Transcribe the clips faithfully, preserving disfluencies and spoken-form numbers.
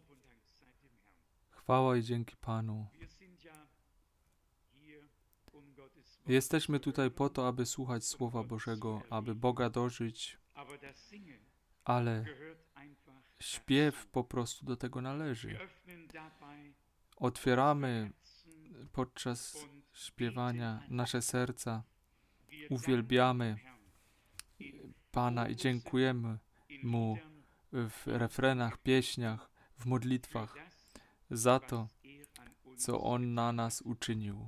Chwała i dzięki Panu. Jesteśmy tutaj po to, aby słuchać Słowa Bożego, aby Boga dożyć, ale śpiew po prostu do tego należy. Otwieramy podczas śpiewania nasze serca, uwielbiamy Pana i dziękujemy Mu w refrenach, pieśniach, w modlitwach za to, co On na nas uczynił.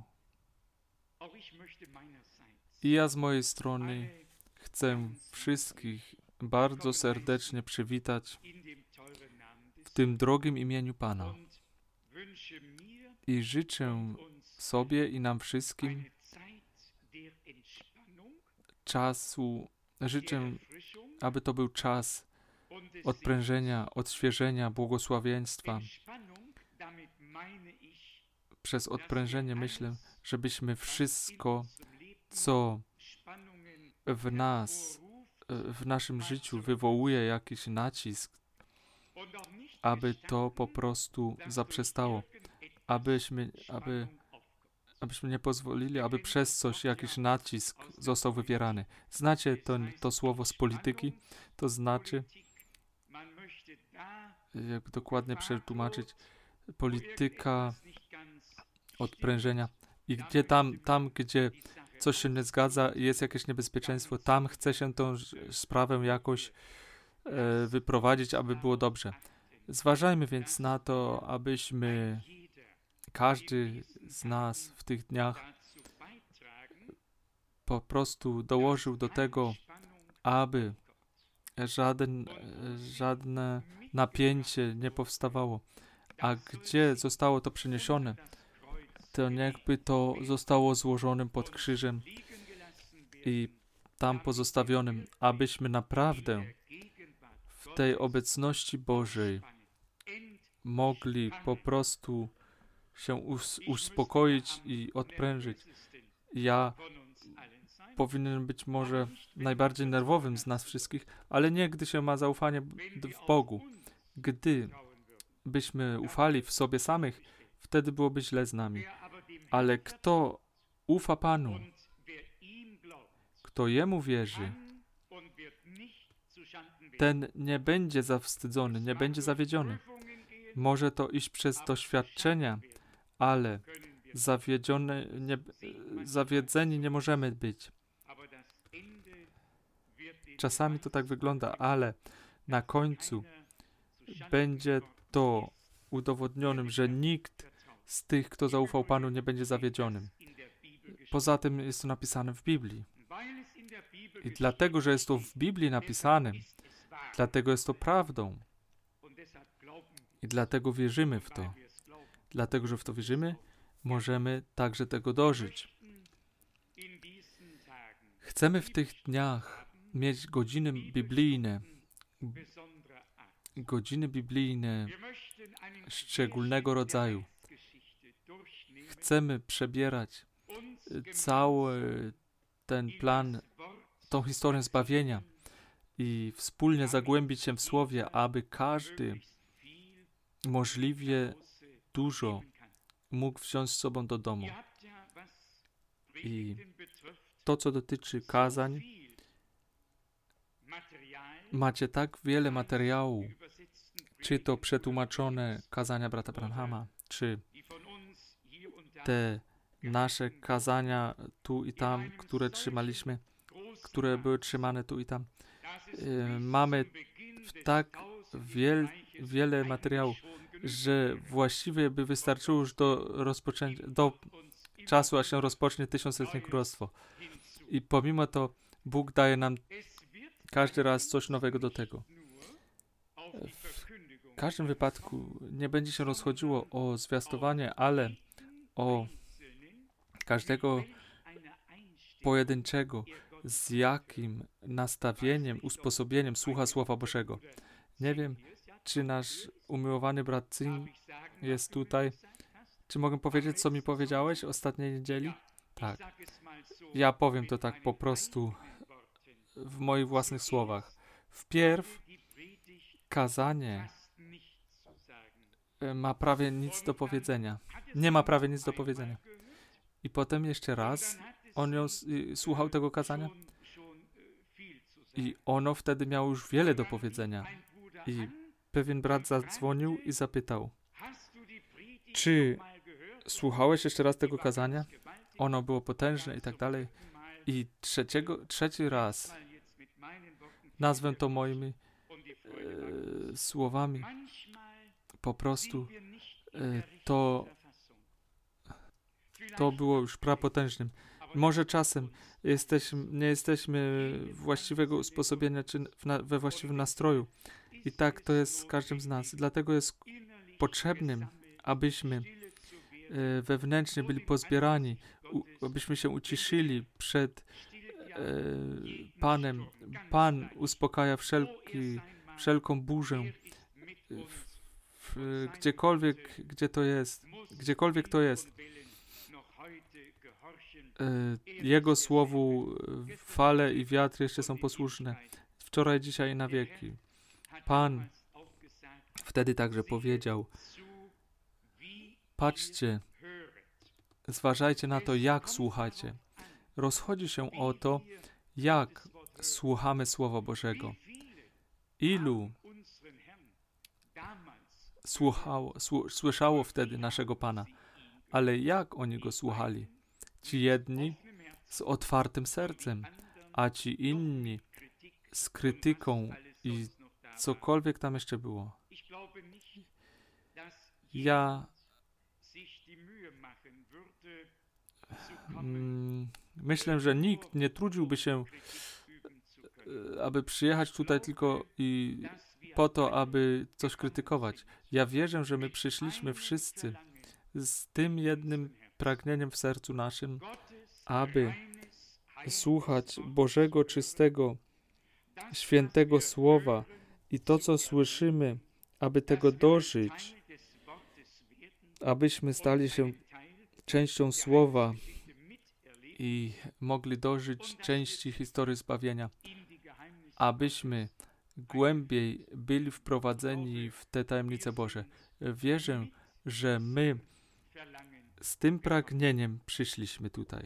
I ja z mojej strony chcę wszystkich bardzo serdecznie przywitać w tym drogim imieniu Pana. I życzę sobie i nam wszystkim czasu, życzę, aby to był czas odprężenia, odświeżenia, błogosławieństwa. Przez odprężenie myślę, żebyśmy wszystko, co w nas, w naszym życiu wywołuje jakiś nacisk, aby to po prostu zaprzestało. Abyśmy, aby, abyśmy nie pozwolili, aby przez coś jakiś nacisk został wywierany. Znacie to, to słowo z polityki? To znaczy, jak dokładnie przetłumaczyć, polityka odprężenia. I gdzie tam, tam, gdzie coś się nie zgadza, jest jakieś niebezpieczeństwo, tam chce się tą sprawę jakoś e, wyprowadzić, aby było dobrze. Zważajmy więc na to, abyśmy, każdy z nas w tych dniach po prostu dołożył do tego, aby żaden, żadne napięcie nie powstawało. A gdzie zostało to przeniesione, to niechby to zostało złożonym pod krzyżem i tam pozostawionym, abyśmy naprawdę w tej obecności Bożej mogli po prostu się us- uspokoić i odprężyć. Ja powinienem być może najbardziej nerwowym z nas wszystkich, ale nie gdy się ma zaufanie w Bogu. Gdy byśmy ufali w sobie samych, wtedy byłoby źle z nami. Ale kto ufa Panu, kto Jemu wierzy, ten nie będzie zawstydzony, nie będzie zawiedziony. Może to iść przez doświadczenia, ale zawiedziony, nie, zawiedzeni nie możemy być. Czasami to tak wygląda, ale na końcu będzie to udowodnionym, że nikt z tych, kto zaufał Panu, nie będzie zawiedzionym. Poza tym jest to napisane w Biblii. I dlatego, że jest to w Biblii napisane, dlatego jest to prawdą. I dlatego wierzymy w to. Dlatego, że w to wierzymy, możemy także tego dożyć. Chcemy w tych dniach mieć godziny biblijne, godziny biblijne szczególnego rodzaju. Chcemy przebierać cały ten plan, tą historię zbawienia i wspólnie zagłębić się w Słowie, aby każdy możliwie dużo mógł wziąć z sobą do domu. I to, co dotyczy kazań, macie tak wiele materiału, czy to przetłumaczone kazania brata Branhama, czy te nasze kazania tu i tam, które trzymaliśmy, które były trzymane tu i tam. Yy, mamy tak wiel, wiele materiału, że właściwie by wystarczyło już do rozpoczęcia, do czasu, aż się rozpocznie tysiącletnie królestwo. I pomimo to Bóg daje nam każdy raz coś nowego do tego. W każdym wypadku nie będzie się rozchodziło o zwiastowanie, ale o każdego pojedynczego, z jakim nastawieniem, usposobieniem słucha Słowa Bożego. Nie wiem, czy nasz umiłowany brat Zing jest tutaj. Czy mogę powiedzieć, co mi powiedziałeś ostatniej niedzieli? Tak. Ja powiem to tak po prostu w moich własnych słowach. Wpierw kazanie e, ma prawie nic do powiedzenia. Nie ma prawie nic do powiedzenia. I potem jeszcze raz on ją s- y, słuchał tego kazania i ono wtedy miało już wiele do powiedzenia. I pewien brat zadzwonił i zapytał, czy słuchałeś jeszcze raz tego kazania? Ono było potężne i tak dalej. I trzeciego, trzeci raz, nazwę to moimi e, słowami, po prostu e, to, to było już prapotężnym. Może czasem jesteśmy, nie jesteśmy właściwego usposobienia czy w na, we właściwym nastroju. I tak to jest z każdym z nas. Dlatego jest potrzebnym, abyśmy e, wewnętrznie byli pozbierani, u, abyśmy się uciszyli przed e, Panem. Pan uspokaja wszelki, wszelką burzę. W, w, gdziekolwiek, gdzie to jest, gdziekolwiek to jest. E, Jego słowu fale i wiatr jeszcze są posłuszne. Wczoraj, dzisiaj i na wieki. Pan wtedy także powiedział, patrzcie, zważajcie na to, jak słuchacie. Rozchodzi się o to, jak słuchamy Słowa Bożego. Ilu słuchało, słu, słyszało wtedy naszego Pana, ale jak oni Go słuchali? Ci jedni z otwartym sercem, a ci inni z krytyką i cokolwiek tam jeszcze było. Ja mm, myślę, że nikt nie trudziłby się, e, aby przyjechać tutaj tylko i po to, aby coś krytykować. Ja wierzę, że my przyszliśmy wszyscy z tym jednym pragnieniem w sercu naszym, aby słuchać Bożego, czystego, świętego Słowa i to, co słyszymy, aby tego dożyć, abyśmy stali się częścią Słowa i mogli dożyć części historii zbawienia, abyśmy głębiej byli wprowadzeni w te tajemnice Boże. Wierzę, że my z tym pragnieniem przyszliśmy tutaj.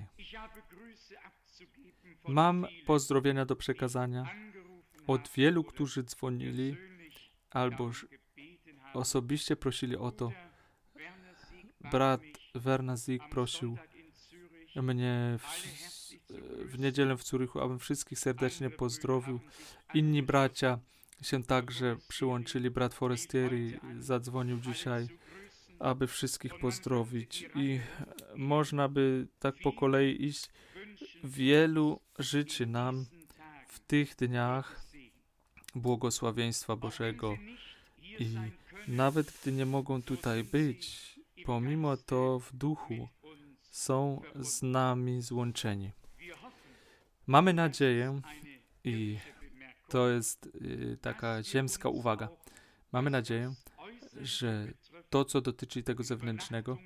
Mam pozdrowienia do przekazania od wielu, którzy dzwonili albo osobiście prosili o to. Brat Werner Sieg prosił mnie w, w niedzielę w Zurychu, abym wszystkich serdecznie pozdrowił. Inni bracia się także przyłączyli. Brat Forestieri zadzwonił dzisiaj, aby wszystkich pozdrowić. I można by tak po kolei iść. Wielu życzy nam w tych dniach błogosławieństwa Bożego. I nawet gdy nie mogą tutaj być, pomimo to w duchu są z nami złączeni. Mamy nadzieję, i to jest y, taka ziemska uwaga, mamy nadzieję, że to, co dotyczy tego zewnętrznego,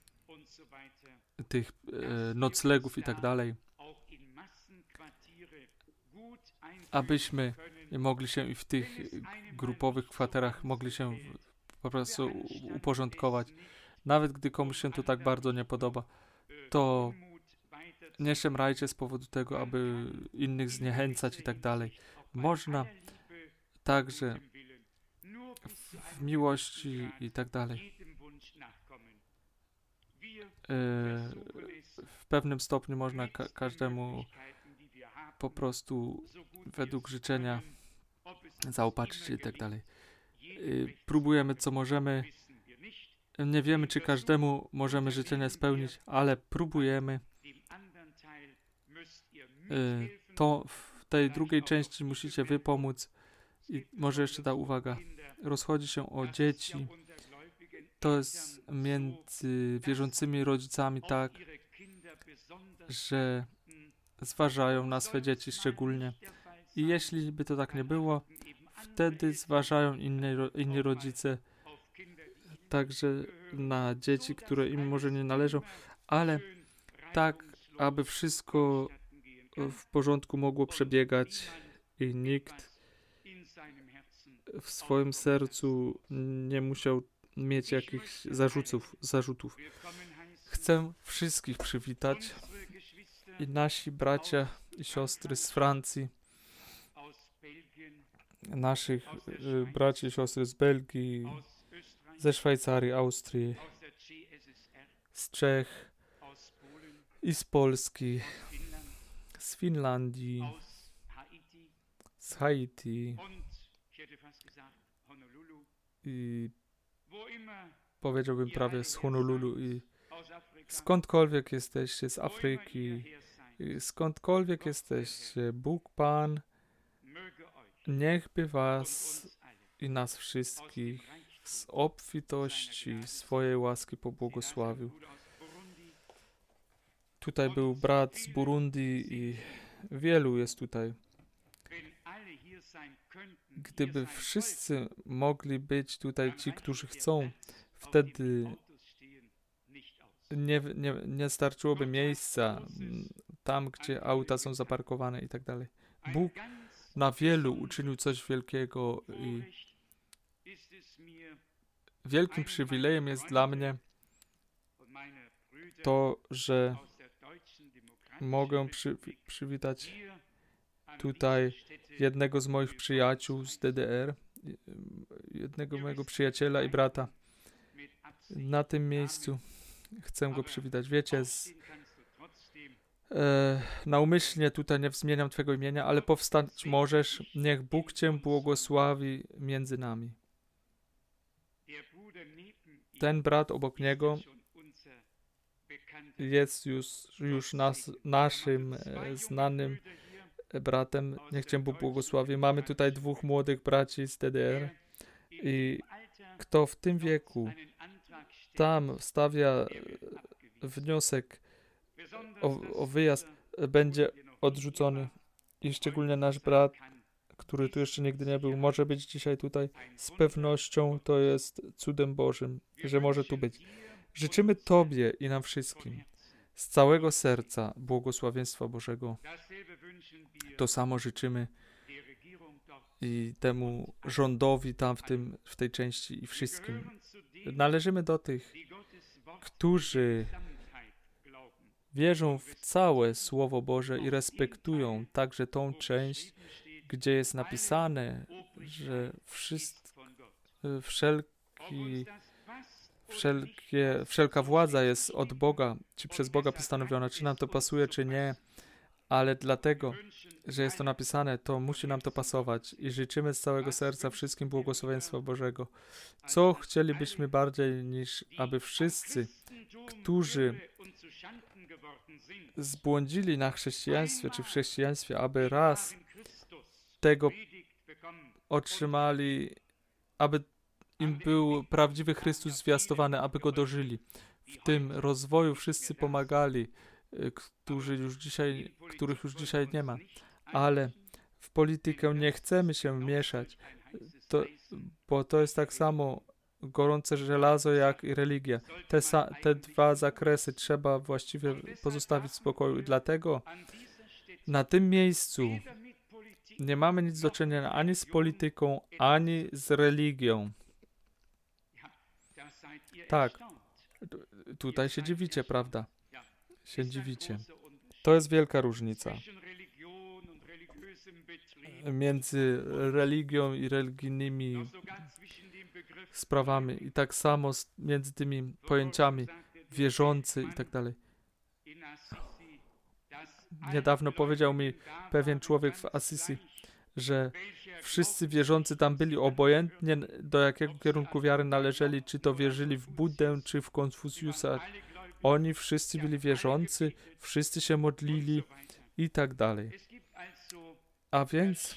tych e, noclegów i tak dalej, abyśmy mogli się i w tych grupowych kwaterach mogli się po prostu uporządkować. Nawet gdy komuś się to tak bardzo nie podoba, to nie szemrajcie z powodu tego, aby innych zniechęcać i tak dalej. Można także w, w miłości i tak dalej. E, w pewnym stopniu można ka- każdemu po prostu według życzenia zaopatrzyć i tak dalej. E, próbujemy co możemy. Nie wiemy, czy każdemu możemy życzenia spełnić, ale próbujemy. E, to w tej drugiej części musicie wy pomóc. I może jeszcze ta uwaga. Rozchodzi się o dzieci. To jest między wierzącymi rodzicami tak, że zważają na swe dzieci szczególnie. I jeśli by to tak nie było, wtedy zważają inni, inni rodzice także na dzieci, które im może nie należą, ale tak, aby wszystko w porządku mogło przebiegać i nikt w swoim sercu nie musiał mieć jakichś zarzutów, zarzutów. Chcę wszystkich przywitać i nasi bracia i siostry z Francji, naszych y, braci i siostry z Belgii, ze Szwajcarii, Austrii, z Czech i z Polski, z Finlandii, z Haiti i powiedziałbym prawie z Honolulu i skądkolwiek jesteście, z Afryki, i skądkolwiek jesteście, Bóg Pan niechby was i nas wszystkich z obfitości swojej łaski pobłogosławił. Tutaj był brat z Burundi i wielu jest tutaj. Gdyby wszyscy mogli być tutaj ci, którzy chcą, wtedy nie, nie, nie starczyłoby miejsca tam, gdzie auta są zaparkowane i tak dalej. Bóg na wielu uczynił coś wielkiego i wielkim przywilejem jest dla mnie to, że mogę przy, przywitać tutaj jednego z moich przyjaciół z D D R, jednego mojego przyjaciela i brata. Na tym miejscu chcę go przywitać. Wiecie, z, e, naumyślnie tutaj nie wzmieniam Twego imienia, ale powstać możesz. Niech Bóg Cię błogosławi między nami. Ten brat obok niego jest już, już nas, naszym e, znanym bratem. Niech Cię Bóg błogosławi. Mamy tutaj dwóch młodych braci z D D R i kto w tym wieku tam stawia wniosek o, o wyjazd, będzie odrzucony. I szczególnie nasz brat, który tu jeszcze nigdy nie był, może być dzisiaj tutaj. Z pewnością to jest cudem Bożym, że może tu być. Życzymy Tobie i nam wszystkim z całego serca błogosławieństwa Bożego. To samo życzymy i temu rządowi tam w, tym, w tej części i wszystkim. Należymy do tych, którzy wierzą w całe Słowo Boże i respektują także tą część, gdzie jest napisane, że wszystko, wszelki, wszelkie, wszelka władza jest od Boga, czy przez Boga postanowiona, czy nam to pasuje, czy nie, ale dlatego, że jest to napisane, to musi nam to pasować i życzymy z całego serca wszystkim błogosławieństwa Bożego. Co chcielibyśmy bardziej niż aby wszyscy, którzy zbłądzili na chrześcijaństwie, czy w chrześcijaństwie, aby raz tego otrzymali, aby im był prawdziwy Chrystus zwiastowany, aby go dożyli. W tym rozwoju wszyscy pomagali, którzy już dzisiaj, których już dzisiaj nie ma, ale w politykę nie chcemy się mieszać, to, bo to jest tak samo gorące żelazo jak i religia. Te, te dwa zakresy trzeba właściwie pozostawić w spokoju. Dlatego na tym miejscu nie mamy nic do czynienia ani z polityką, ani z religią. Tak, tutaj się dziwicie, prawda? Się dziwicie. To jest wielka różnica między religią i religijnymi sprawami i tak samo między tymi pojęciami wierzący i tak dalej. Niedawno powiedział mi pewien człowiek w Assisi, że wszyscy wierzący tam byli obojętnie do jakiego kierunku wiary należeli, czy to wierzyli w Buddę, czy w Konfucjusa. Oni wszyscy byli wierzący, wszyscy się modlili i tak dalej. A więc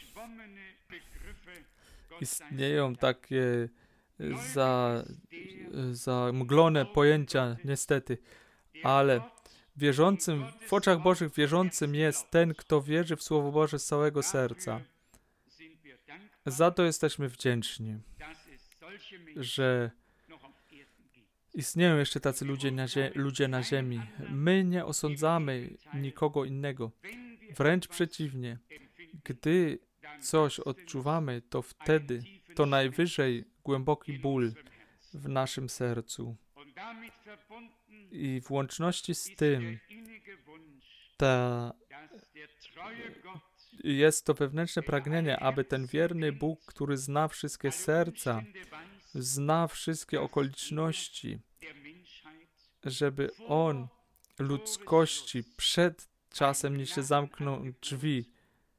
istnieją takie za, zamglone pojęcia, niestety, ale wierzącym, w oczach Bożych wierzącym jest ten, kto wierzy w Słowo Boże z całego serca. Za to jesteśmy wdzięczni, że istnieją jeszcze tacy ludzie na, zie- ludzie na ziemi. My nie osądzamy nikogo innego. Wręcz przeciwnie. Gdy coś odczuwamy, to wtedy to najwyżej głęboki ból, w naszym sercu. I w łączności z tym ta, jest to wewnętrzne pragnienie, aby ten wierny Bóg, który zna wszystkie serca, zna wszystkie okoliczności, żeby On ludzkości przed czasem, niż się zamkną drzwi,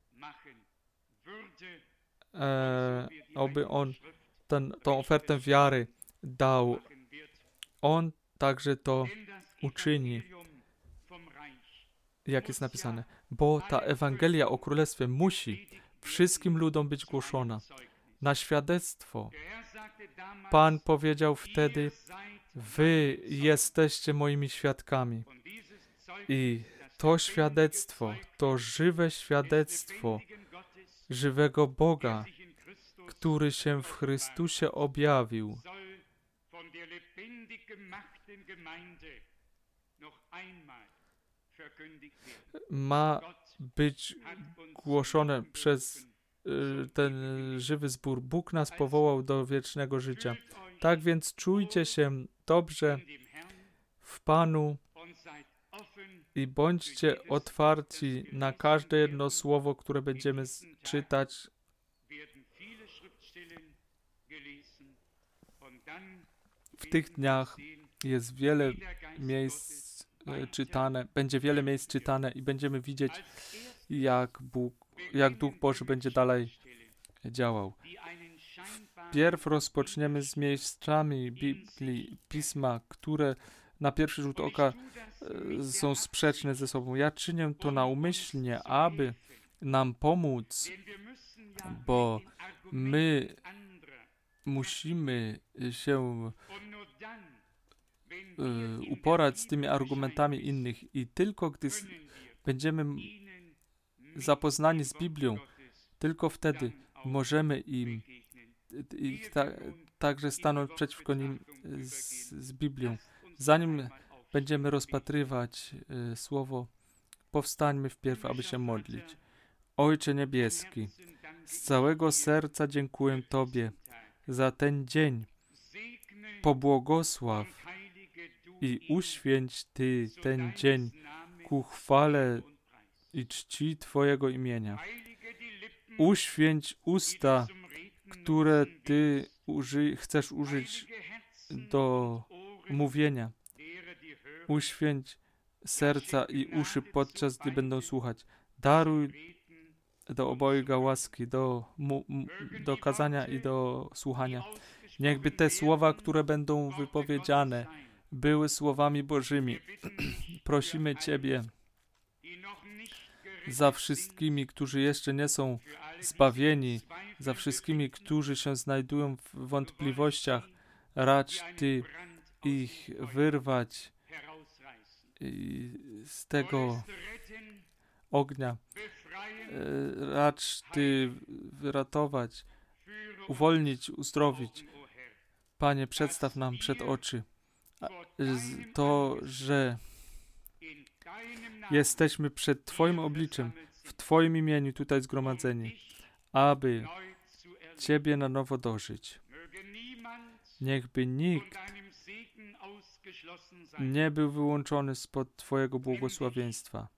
e, aby On ten, tą ofertę wiary dał. On także to uczyni, jak jest napisane, bo ta Ewangelia o Królestwie musi wszystkim ludom być głoszona na świadectwo. Pan powiedział wtedy: wy jesteście moimi świadkami. I to świadectwo, to żywe świadectwo żywego Boga, który się w Chrystusie objawił, ma być głoszone przez y, ten żywy zbór. Bóg nas powołał do wiecznego życia. Tak więc czujcie się dobrze w Panu i bądźcie otwarci na każde jedno słowo, które będziemy czytać. W tych dniach jest wiele miejsc czytane, będzie wiele miejsc czytane i będziemy widzieć, jak Bóg, jak Duch Boży będzie dalej działał. Wpierw rozpoczniemy z miejscami Biblii, Pisma, które na pierwszy rzut oka e, są sprzeczne ze sobą. Ja czynię to naumyślnie, aby nam pomóc, bo my musimy się y, uporać z tymi argumentami innych i tylko gdy będziemy zapoznani z Biblią, tylko wtedy możemy im ich ta, także stanąć przeciwko nim z, z Biblią. Zanim będziemy rozpatrywać y, Słowo, powstańmy wpierw, aby się modlić. Ojcze Niebieski, z całego serca dziękuję Tobie za ten dzień. Pobłogosław i uświęć Ty ten dzień ku chwale i czci Twojego imienia. Uświęć usta, które Ty uży- chcesz użyć do mówienia. Uświęć serca i uszy, podczas gdy będą słuchać. Daruj do obojga łaski, do, mu, do kazania i do słuchania. Niechby te słowa, które będą wypowiedziane, były słowami Bożymi. Prosimy Ciebie za wszystkimi, którzy jeszcze nie są zbawieni, za wszystkimi, którzy się znajdują w wątpliwościach. Racz Ty ich wyrwać z tego ognia. Racz Ty wyratować, uwolnić, uzdrowić. Panie, przedstaw nam przed oczy to, że jesteśmy przed Twoim obliczem, w Twoim imieniu tutaj zgromadzeni, aby Ciebie na nowo dożyć. Niechby nikt nie był wyłączony spod Twojego błogosławieństwa.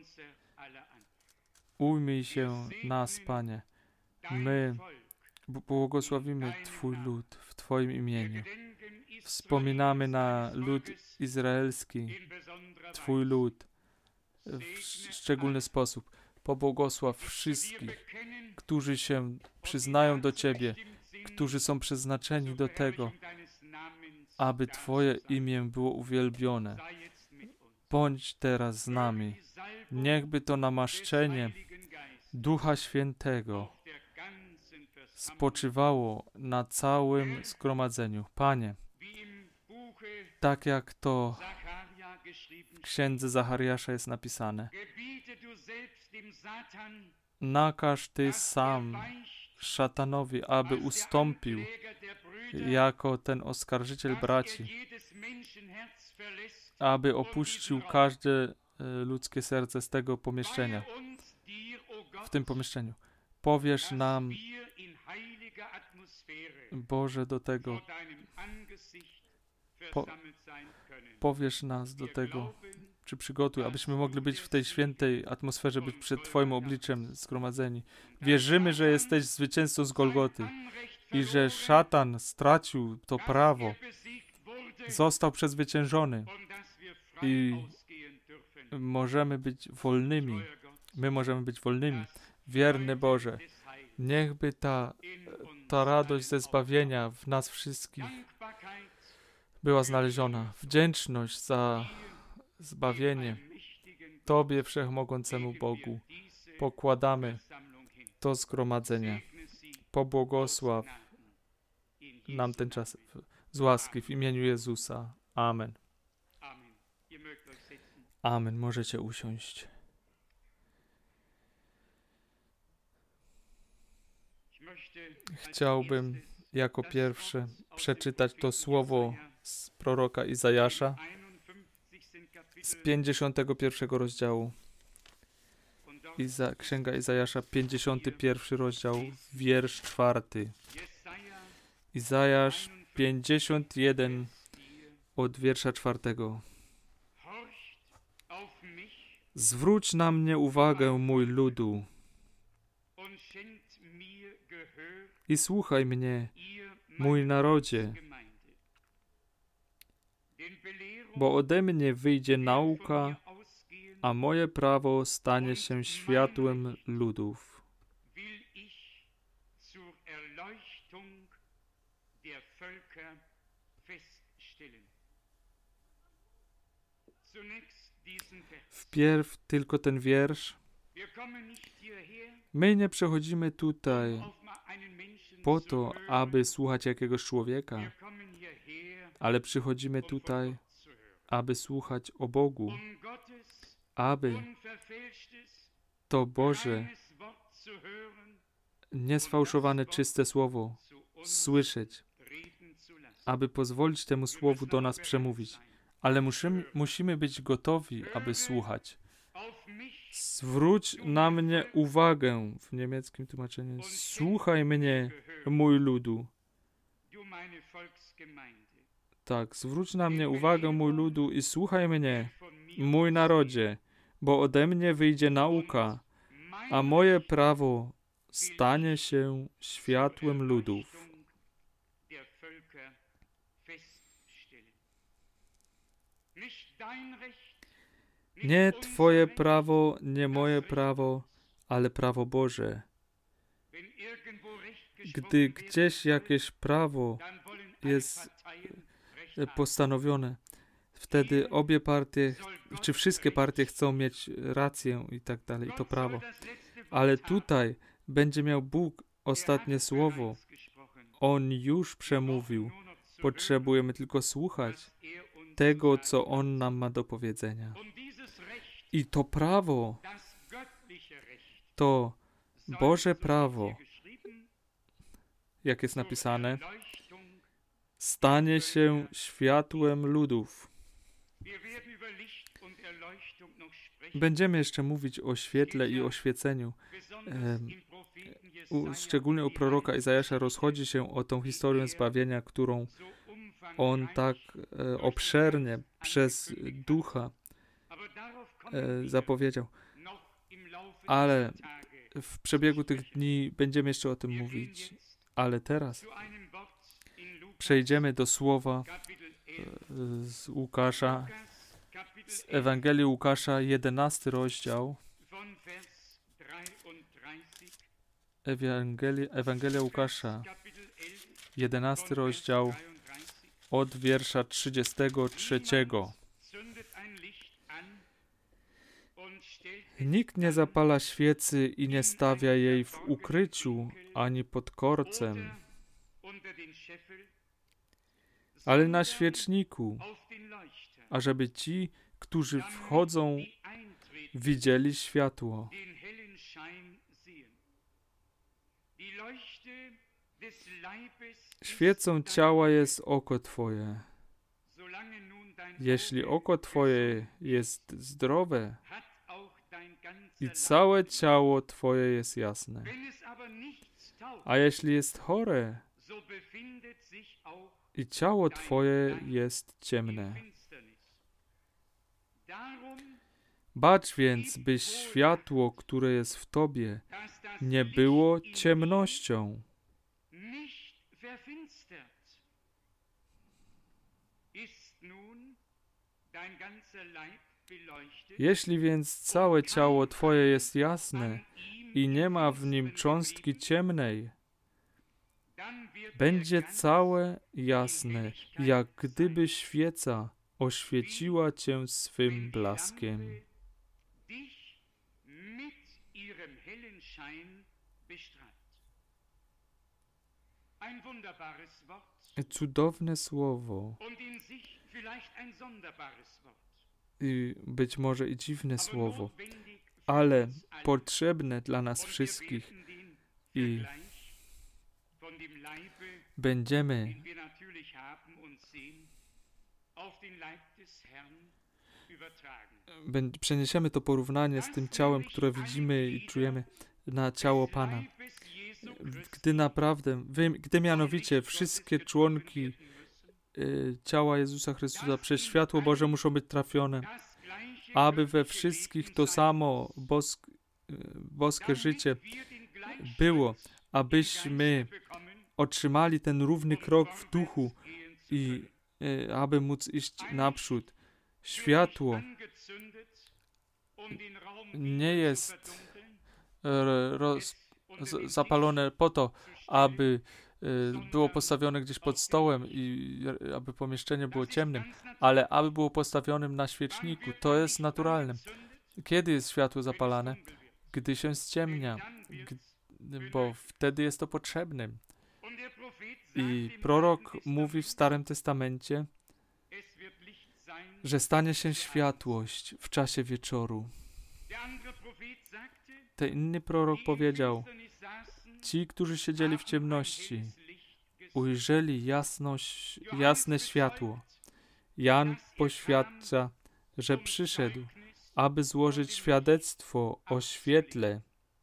Ujmij się nas, Panie. My błogosławimy Twój lud w Twoim imieniu. Wspominamy na lud izraelski, Twój lud w szczególny sposób. Pobłogosław wszystkich, którzy się przyznają do Ciebie, którzy są przeznaczeni do tego, aby Twoje imię było uwielbione. Bądź teraz z nami. Niechby to namaszczenie Ducha Świętego spoczywało na całym zgromadzeniu. Panie, tak jak to w księdze Zachariasza jest napisane, nakaż Ty sam szatanowi, aby ustąpił jako ten oskarżyciel braci, aby opuścił każde ludzkie serce z tego pomieszczenia, w tym pomieszczeniu. Powiesz nam, Boże, do tego po, powiesz nas do tego, czy przygotuj, abyśmy mogli być w tej świętej atmosferze, być przed Twoim obliczem zgromadzeni. Wierzymy, że jesteś zwycięzcą z Golgoty i że szatan stracił to prawo, został przezwyciężony i możemy być wolnymi. My możemy być wolnymi. Wierny Boże, niechby ta, ta radość ze zbawienia w nas wszystkich była znaleziona. Wdzięczność za zbawienie. Tobie, Wszechmogącemu Bogu, pokładamy to zgromadzenie. Pobłogosław nam ten czas z łaski w imieniu Jezusa. Amen. Amen. Możecie usiąść. Chciałbym jako pierwsze przeczytać to słowo z proroka Izajasza z pięćdziesiątego pierwszego rozdziału. Iza, Księga Izajasza, pięćdziesiąty pierwszy rozdział, wiersz czwarty. Izajasz pięćdziesiąt jeden od wiersza czwartego. Zwróć na mnie uwagę, mój ludu, i słuchaj mnie, mój narodzie, bo ode mnie wyjdzie nauka, a moje prawo stanie się światłem ludów. Wpierw tylko ten wiersz. My nie przechodzimy tutaj po to, aby słuchać jakiegoś człowieka, ale przychodzimy tutaj, aby słuchać o Bogu, aby to Boże, niesfałszowane, czyste słowo słyszeć, aby pozwolić temu słowu do nas przemówić. Ale musimy, musimy być gotowi, aby słuchać. Zwróć na mnie uwagę, w niemieckim tłumaczeniu. Słuchaj mnie, mój ludu. Tak, zwróć na mnie uwagę, mój ludu, i słuchaj mnie, mój narodzie, bo ode mnie wyjdzie nauka, a moje prawo stanie się światłem ludów. Nie Twoje prawo, nie moje prawo, ale prawo Boże. Gdy gdzieś jakieś prawo jest postanowione, wtedy obie partie, czy wszystkie partie chcą mieć rację i tak dalej, to prawo. Ale tutaj będzie miał Bóg ostatnie słowo. On już przemówił. Potrzebujemy tylko słuchać tego, co On nam ma do powiedzenia. I to prawo, to Boże prawo, jak jest napisane, stanie się światłem ludów. Będziemy jeszcze mówić o świetle i oświeceniu. U, szczególnie u proroka Izajasza rozchodzi się o tą historię zbawienia, którą on tak e, obszernie przez Ducha e, zapowiedział. Ale w przebiegu tych dni będziemy jeszcze o tym mówić. Ale teraz przejdziemy do słowa e, z Łukasza, z Ewangelii Łukasza, jedenasty rozdział. Ewangelia, Ewangelia Łukasza, jedenasty rozdział, od wiersza trzydziestego trzeciego. Nikt nie zapala świecy i nie stawia jej w ukryciu, ani pod korcem, ale na świeczniku, ażeby ci, którzy wchodzą, widzieli światło. Świecą ciała jest oko Twoje. Jeśli oko Twoje jest zdrowe i całe ciało Twoje jest jasne, a jeśli jest chore, i ciało Twoje jest ciemne. Bacz więc, byś światło, które jest w Tobie, nie było ciemnością. Jeśli więc całe ciało Twoje jest jasne i nie ma w nim cząstki ciemnej, będzie całe jasne, jak gdyby świeca oświeciła Cię swym blaskiem. Cudowne słowo i być może i dziwne słowo, ale potrzebne dla nas wszystkich i będziemy przeniesiemy to porównanie z tym ciałem, które widzimy i czujemy, na ciało Pana. Gdy naprawdę, gdy mianowicie wszystkie członki y, ciała Jezusa Chrystusa przez światło Boże muszą być trafione, aby we wszystkich to samo bosk, y, boskie życie było, abyśmy otrzymali ten równy krok w duchu i y, aby móc iść naprzód. Światło nie jest roz, zapalone po to, aby było postawione gdzieś pod stołem i aby pomieszczenie było ciemnym, ale aby było postawionym na świeczniku. To jest naturalne. Kiedy jest światło zapalane? Gdy się ściemnia, bo wtedy jest to potrzebne. I prorok mówi w Starym Testamencie, że stanie się światłość w czasie wieczoru. Ten inny prorok powiedział, ci, którzy siedzieli w ciemności, ujrzeli jasność, jasne światło. Jan poświadcza, że przyszedł, aby złożyć świadectwo o świetle.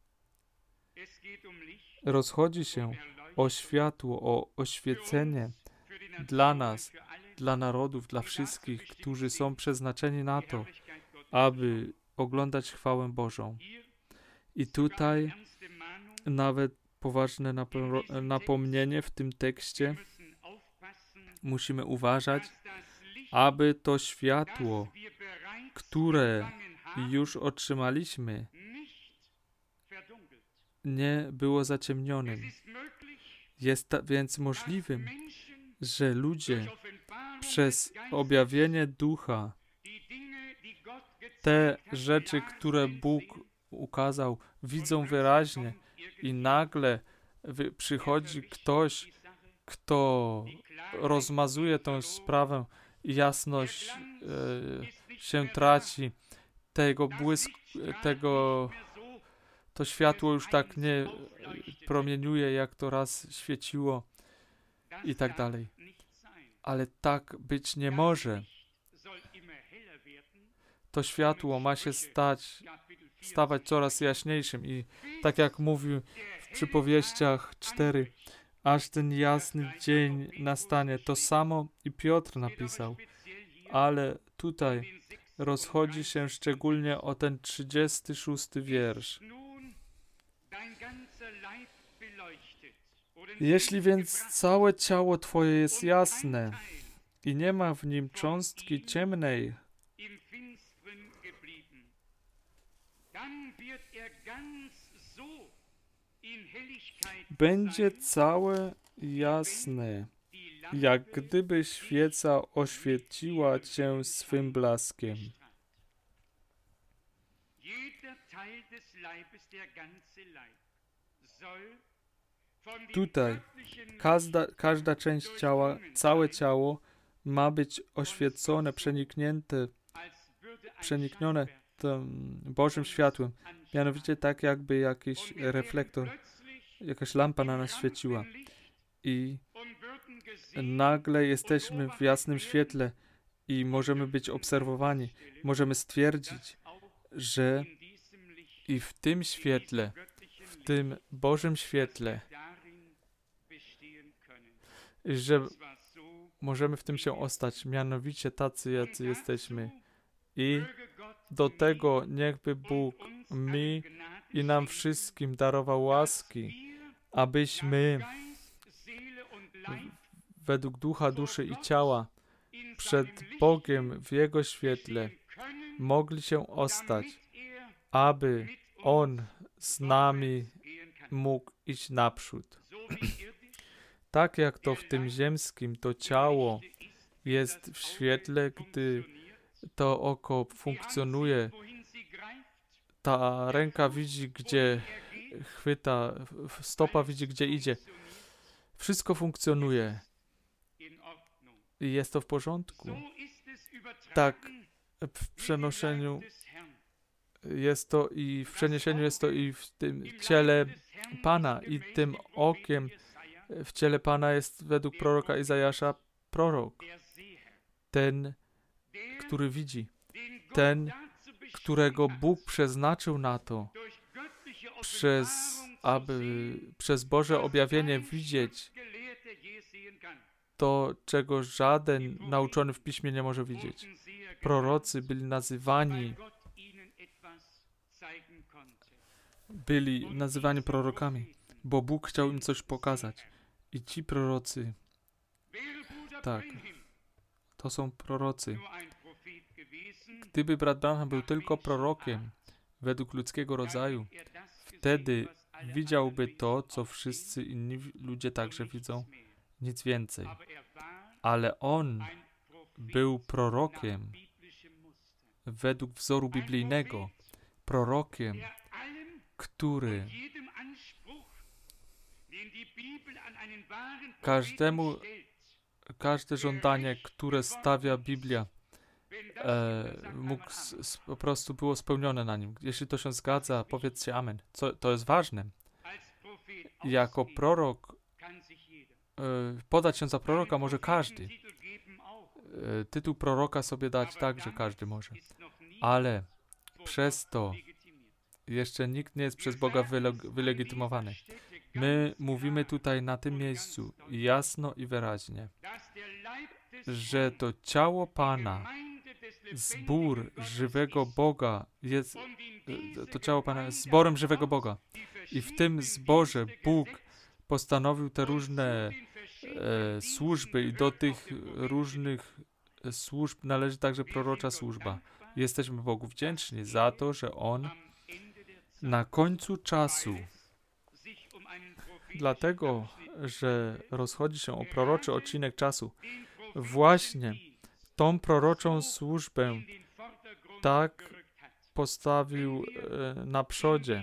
Rozchodzi się o światło, o oświecenie dla nas, dla narodów, dla wszystkich, którzy są przeznaczeni na to, aby oglądać chwałę Bożą. I tutaj nawet poważne napo- napomnienie w tym tekście. Musimy uważać, aby to światło, które już otrzymaliśmy, nie było zaciemnionym. Jest ta, więc możliwym, że ludzie przez objawienie Ducha te rzeczy, które Bóg ukazał, widzą wyraźnie i nagle wy, przychodzi ktoś, kto rozmazuje tę sprawę i jasność e, się traci, tego błysku, tego to światło już tak nie promieniuje, jak to raz świeciło i tak dalej. Ale tak być nie może. To światło ma się stać, stawać coraz jaśniejszym i tak jak mówił w przypowieściach cztery, aż ten jasny dzień nastanie. To samo i Piotr napisał, ale tutaj rozchodzi się szczególnie o ten trzydziesty szósty wiersz. Jeśli więc całe ciało Twoje jest jasne i nie ma w nim cząstki ciemnej, będzie całe jasne, jak gdyby świeca oświeciła Cię swym blaskiem. Tutaj każda, każda część ciała, całe ciało ma być oświecone, przeniknięte, przeniknione tym Bożym światłem. Mianowicie tak, jakby jakiś reflektor, jakaś lampa na nas świeciła. I nagle jesteśmy w jasnym świetle i możemy być obserwowani. Możemy stwierdzić, że i w tym świetle, w tym Bożym świetle, że możemy w tym się ostać, mianowicie tacy, jacy jesteśmy. I do tego niechby Bóg mi i nam wszystkim darował łaski, abyśmy według ducha, duszy i ciała przed Bogiem w Jego świetle mogli się ostać, aby On z nami mógł iść naprzód. Tak jak to w tym ziemskim, to ciało jest w świetle, gdy to oko funkcjonuje, ta ręka widzi, gdzie chwyta, stopa widzi, gdzie idzie. Wszystko funkcjonuje i jest to w porządku. Tak w przenoszeniu jest to i w przeniesieniu jest to i w tym ciele Pana i tym okiem w ciele Pana jest według proroka Izajasza prorok. Ten, który widzi. Ten, którego Bóg przeznaczył na to, przez, aby przez Boże objawienie widzieć to, czego żaden nauczony w Piśmie nie może widzieć. Prorocy byli nazywani byli nazywani prorokami, bo Bóg chciał im coś pokazać. I ci prorocy, tak, to są prorocy. Gdyby brat Branham był tylko prorokiem według ludzkiego rodzaju, wtedy widziałby to, co wszyscy inni ludzie także widzą, nic więcej. Ale on był prorokiem według wzoru biblijnego, prorokiem, który każdemu, każde żądanie, które stawia Biblia, e, mógł s, po prostu było spełnione na nim. Jeśli to się zgadza, powiedzcie amen. Co, to jest ważne. Jako prorok, e, podać się za proroka może każdy. E, tytuł proroka sobie dać także każdy może. Ale przez to jeszcze nikt nie jest przez Boga wyle- wylegitymowany. My mówimy tutaj na tym miejscu jasno i wyraźnie, że to ciało Pana, zbór żywego Boga jest, to ciało Pana jest zborem żywego Boga. I w tym zborze Bóg postanowił te różne e, służby i do tych różnych służb należy także prorocza służba. Jesteśmy Bogu wdzięczni za to, że On na końcu czasu, dlatego, że rozchodzi się o proroczy odcinek czasu, właśnie tą proroczą służbę tak postawił e, na przodzie.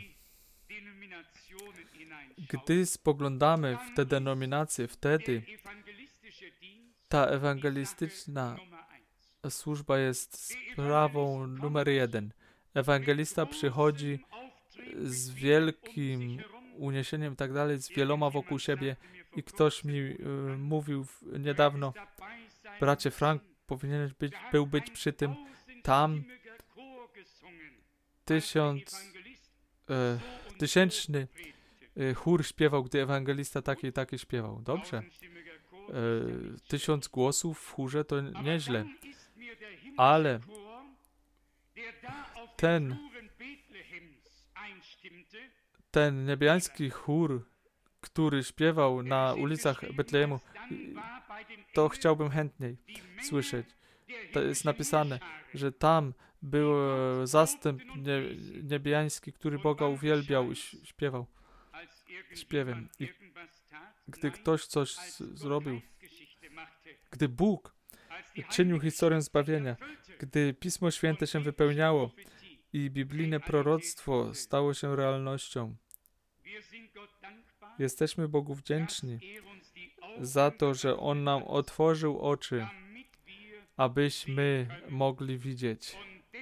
Gdy spoglądamy w te denominacje, wtedy ta ewangelistyczna służba jest sprawą numer jeden. Ewangelista przychodzi z wielkim uniesieniem i tak dalej, z wieloma wokół siebie i ktoś mi y, mówił w, niedawno, bracie Frank, powinieneś być, był być przy tym, tam tysiąc, e, tysięczny e, chór śpiewał, gdy ewangelista takie i takie śpiewał. Dobrze. E, tysiąc głosów w chórze to nieźle. Ale ten ten niebiański chór, który śpiewał na ulicach Betlejemu, to chciałbym chętniej słyszeć. To jest napisane, że tam był zastęp nie, niebiański, który Boga uwielbiał i śpiewał śpiewem. I gdy ktoś coś z- zrobił, gdy Bóg czynił historię zbawienia, gdy Pismo Święte się wypełniało i biblijne proroctwo stało się realnością, jesteśmy Bogu wdzięczni za to, że On nam otworzył oczy, abyśmy mogli widzieć.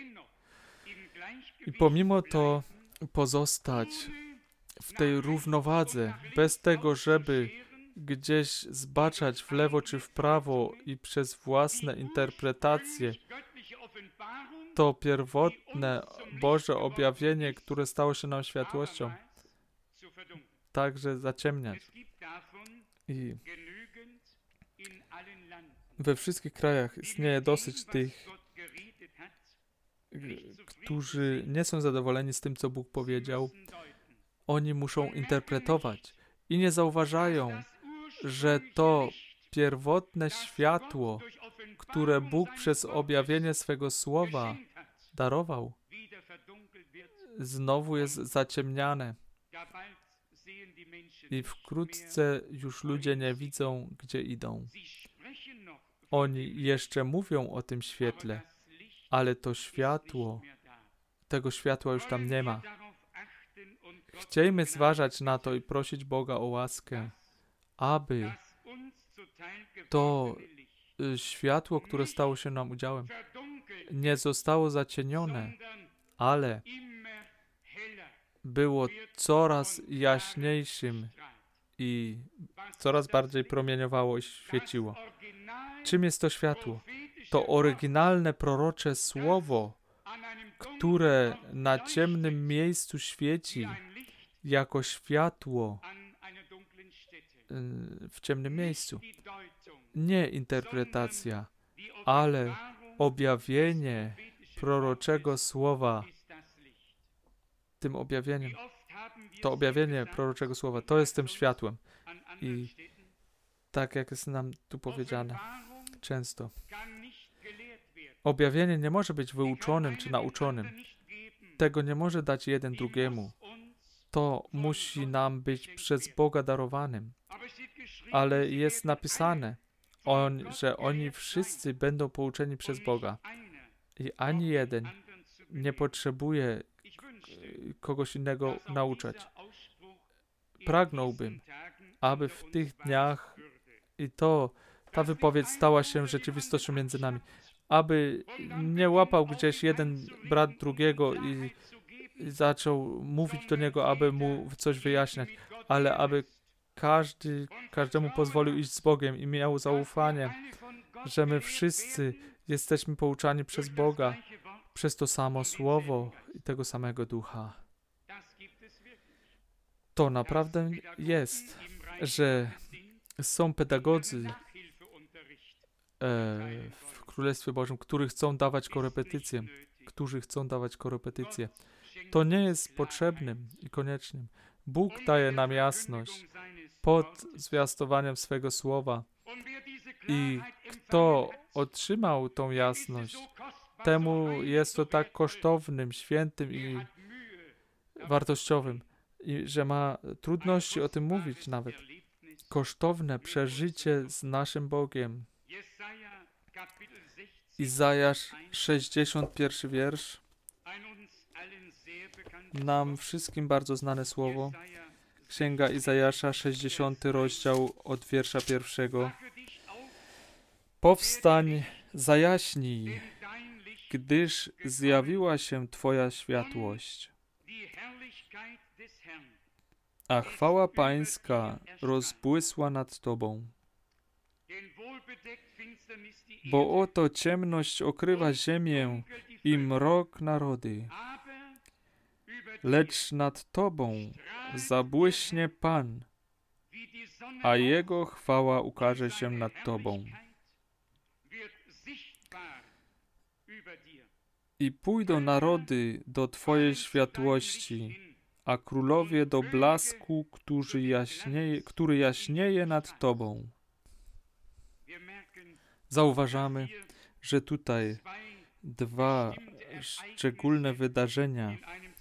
I pomimo to pozostać w tej równowadze, bez tego, żeby gdzieś zbaczać w lewo czy w prawo i przez własne interpretacje to pierwotne Boże objawienie, które stało się nam światłością, także zaciemniać. I We wszystkich krajach istnieje dosyć tych, którzy nie są zadowoleni z tym, co Bóg powiedział. Oni muszą interpretować i nie zauważają, że to pierwotne światło, które Bóg przez objawienie swego słowa darował, znowu jest zaciemniane. I wkrótce już ludzie nie widzą, gdzie idą. Oni jeszcze mówią o tym świetle, ale to światło, tego światła już tam nie ma. Chciejmy zważać na to i prosić Boga o łaskę, aby to y, światło, które stało się nam udziałem, nie zostało zacienione, ale było coraz jaśniejszym i coraz bardziej promieniowało i świeciło. Czym jest to światło? To oryginalne prorocze słowo, które na ciemnym miejscu świeci jako światło w ciemnym miejscu. Nie interpretacja, ale objawienie proroczego słowa. Tym objawieniem, to objawienie proroczego słowa, to jest tym światłem. I tak jak jest nam tu powiedziane często, objawienie nie może być wyuczonym czy nauczonym. Tego nie może dać jeden drugiemu. To musi nam być przez Boga darowanym. Ale jest napisane, on, że oni wszyscy będą pouczeni przez Boga. I ani jeden nie potrzebuje kogoś innego nauczać. Pragnąłbym, aby w tych dniach i to, ta wypowiedź stała się rzeczywistością między nami, aby nie łapał gdzieś jeden brat drugiego i, i zaczął mówić do niego, aby mu coś wyjaśniać, ale aby każdy, każdemu pozwolił iść z Bogiem i miał zaufanie, że my wszyscy jesteśmy pouczani przez Boga, przez to samo Słowo i tego samego Ducha. To naprawdę jest, że są pedagodzy e, w Królestwie Bożym, którzy chcą dawać korepetycje, którzy chcą dawać korepetycje. To nie jest potrzebnym i koniecznym. Bóg daje nam jasność pod zwiastowaniem swego Słowa. I kto otrzymał tą jasność, temu jest to tak kosztownym, świętym i wartościowym, i że ma trudności o tym mówić nawet. Kosztowne przeżycie z naszym Bogiem. Izajasz, sześćdziesiąty pierwszy wiersz. Nam wszystkim bardzo znane słowo. Księga Izajasza, sześćdziesiąty rozdział od wiersza pierwszego. Powstań, zajaśnij, gdyż zjawiła się Twoja światłość, a chwała Pańska rozbłysła nad Tobą. Bo oto ciemność okrywa ziemię i mrok narody, lecz nad Tobą zabłyśnie Pan, a Jego chwała ukaże się nad Tobą. I pójdą narody do Twojej światłości, a królowie do blasku, który jaśnieje, który jaśnieje nad Tobą. Zauważamy, że tutaj dwa szczególne wydarzenia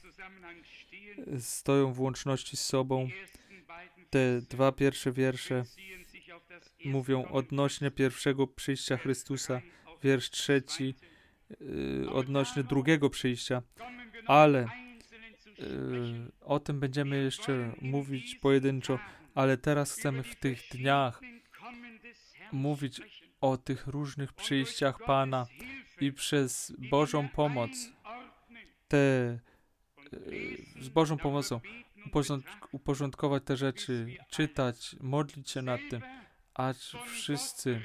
stoją w łączności z sobą. Te dwa pierwsze wiersze mówią odnośnie pierwszego przyjścia Chrystusa, wiersz trzeci yy, odnośnie drugiego przyjścia, ale yy, o tym będziemy jeszcze mówić pojedynczo, ale teraz chcemy w tych dniach mówić o tych różnych przyjściach Pana i przez Bożą pomoc, te z Bożą pomocą uporządkować te rzeczy, czytać, modlić się nad tym, aż wszyscy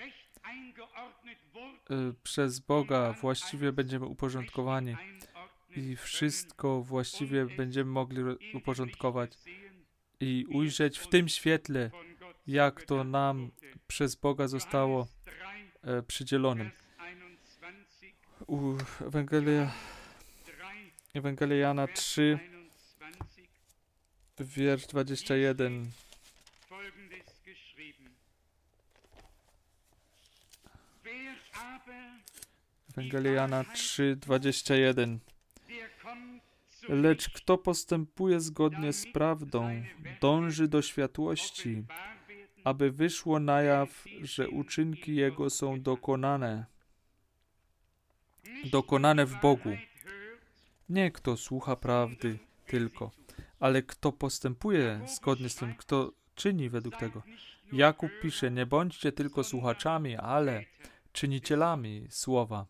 przez Boga właściwie będziemy uporządkowani i wszystko właściwie będziemy mogli uporządkować i ujrzeć w tym świetle, jak to nam przez Boga zostało e, przydzielonym. U Ewangelia, Ewangelia Jana trzy, wiersz dwudziesty jeden. Ewangelia Jana trzy, dwudziesty jeden. Lecz kto postępuje zgodnie z prawdą, dąży do światłości, aby wyszło na jaw, że uczynki Jego są dokonane. Dokonane w Bogu. Nie kto słucha prawdy tylko, ale kto postępuje zgodnie z tym, kto czyni według tego. Jakub pisze, nie bądźcie tylko słuchaczami, ale czynicielami słowa.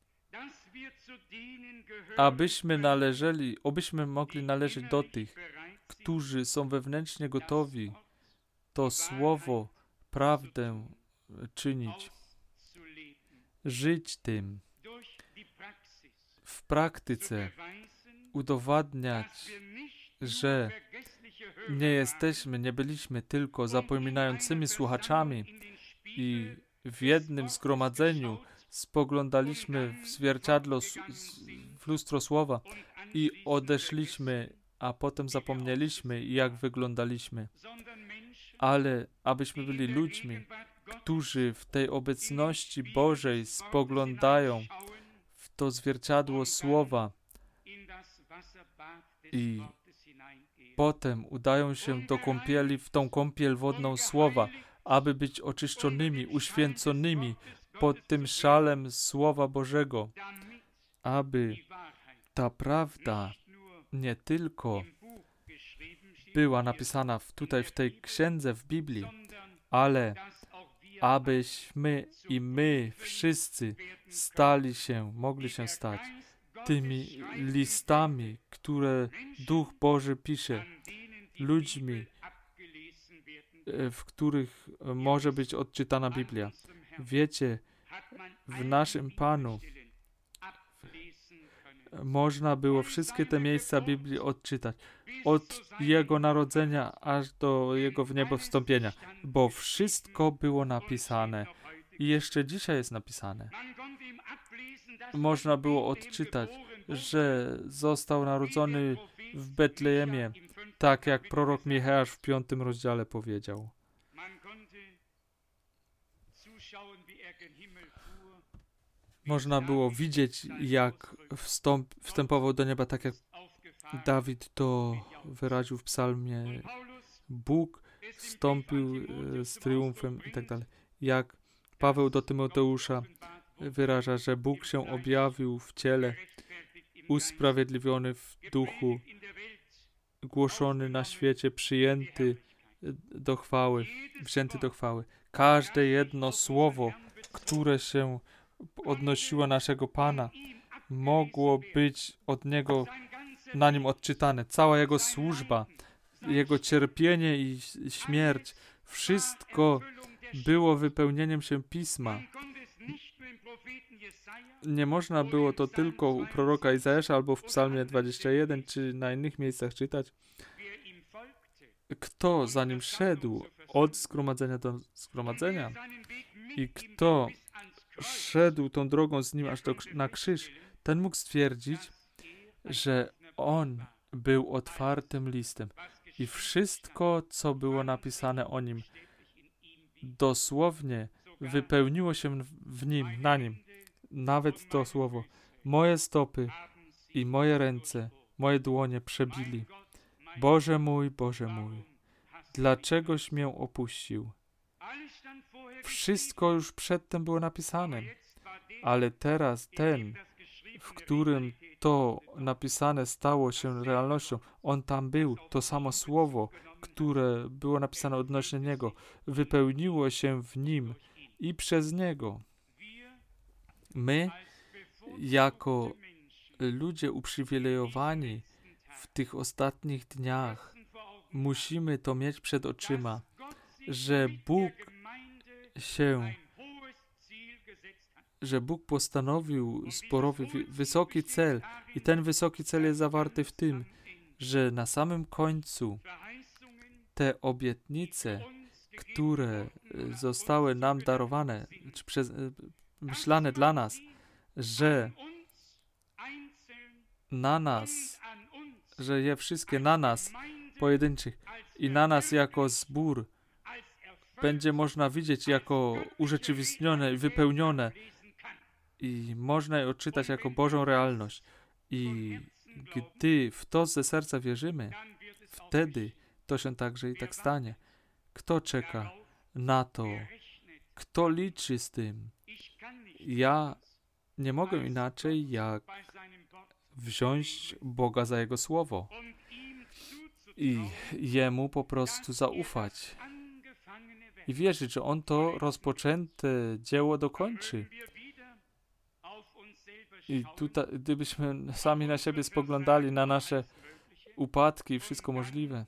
Abyśmy należeli, obyśmy mogli należeć do tych, którzy są wewnętrznie gotowi to słowo, prawdę czynić, żyć tym, w praktyce udowadniać, że nie jesteśmy, nie byliśmy tylko zapominającymi słuchaczami i w jednym zgromadzeniu spoglądaliśmy w zwierciadło, w lustro słowa i odeszliśmy, a potem zapomnieliśmy, jak wyglądaliśmy. Ale abyśmy byli ludźmi, którzy w tej obecności Bożej spoglądają w to zwierciadło słowa i potem udają się do kąpieli, w tą kąpiel wodną słowa, aby być oczyszczonymi, uświęconymi pod tym szalem Słowa Bożego, aby ta prawda nie tylko była napisana w, tutaj w tej księdze, w Biblii, ale abyśmy i my wszyscy stali się, mogli się stać tymi listami, które Duch Boży pisze, ludźmi, w których może być odczytana Biblia. Wiecie, w naszym Panu można było wszystkie te miejsca Biblii odczytać. Od Jego narodzenia aż do Jego w niebo wstąpienia. Bo wszystko było napisane. I jeszcze dzisiaj jest napisane. Można było odczytać, że został narodzony w Betlejemie, tak jak prorok Micheasz w piątym rozdziale powiedział. Można było widzieć, jak wstąp, wstępował do nieba, tak jak Dawid to wyraził w psalmie. Bóg wstąpił z triumfem i tak dalej. Jak Paweł do Tymoteusza wyraża, że Bóg się objawił w ciele, usprawiedliwiony w duchu, głoszony na świecie, przyjęty do chwały, wzięty do chwały. Każde jedno słowo, które się odnosiło naszego Pana, mogło być od Niego, na Nim odczytane. Cała Jego służba, Jego cierpienie i śmierć, wszystko było wypełnieniem się Pisma. Nie można było to tylko u proroka Izajasza albo w psalmie dwudziestym pierwszym, czy na innych miejscach czytać. Kto za Nim szedł od zgromadzenia do zgromadzenia i kto szedł tą drogą z Nim aż do, na krzyż, ten mógł stwierdzić, że On był otwartym listem i wszystko, co było napisane o Nim, dosłownie wypełniło się w Nim, na Nim. Nawet to słowo. Moje stopy i moje ręce, moje dłonie przebili. Boże mój, Boże mój, dlaczegoś mię opuścił? Wszystko już przedtem było napisane, ale teraz ten, w którym to napisane stało się realnością, on tam był, to samo słowo, które było napisane odnośnie Niego, wypełniło się w Nim i przez Niego. My, jako ludzie uprzywilejowani w tych ostatnich dniach, musimy to mieć przed oczyma, że Bóg się, że Bóg postanowił zborowy wysoki cel i ten wysoki cel jest zawarty w tym, że na samym końcu te obietnice, które zostały nam darowane, czy przez, myślane dla nas, że na nas, że je wszystkie na nas, pojedynczych, i na nas jako zbór będzie można widzieć jako urzeczywistnione i wypełnione i można je odczytać jako Bożą realność. I gdy w to ze serca wierzymy, wtedy to się także i tak stanie. Kto czeka na to? Kto liczy z tym? Ja nie mogę inaczej, jak wziąć Boga za Jego słowo i Jemu po prostu zaufać i wierzyć, że On to rozpoczęte dzieło dokończy. I tutaj, gdybyśmy sami na siebie spoglądali, na nasze upadki i wszystko możliwe,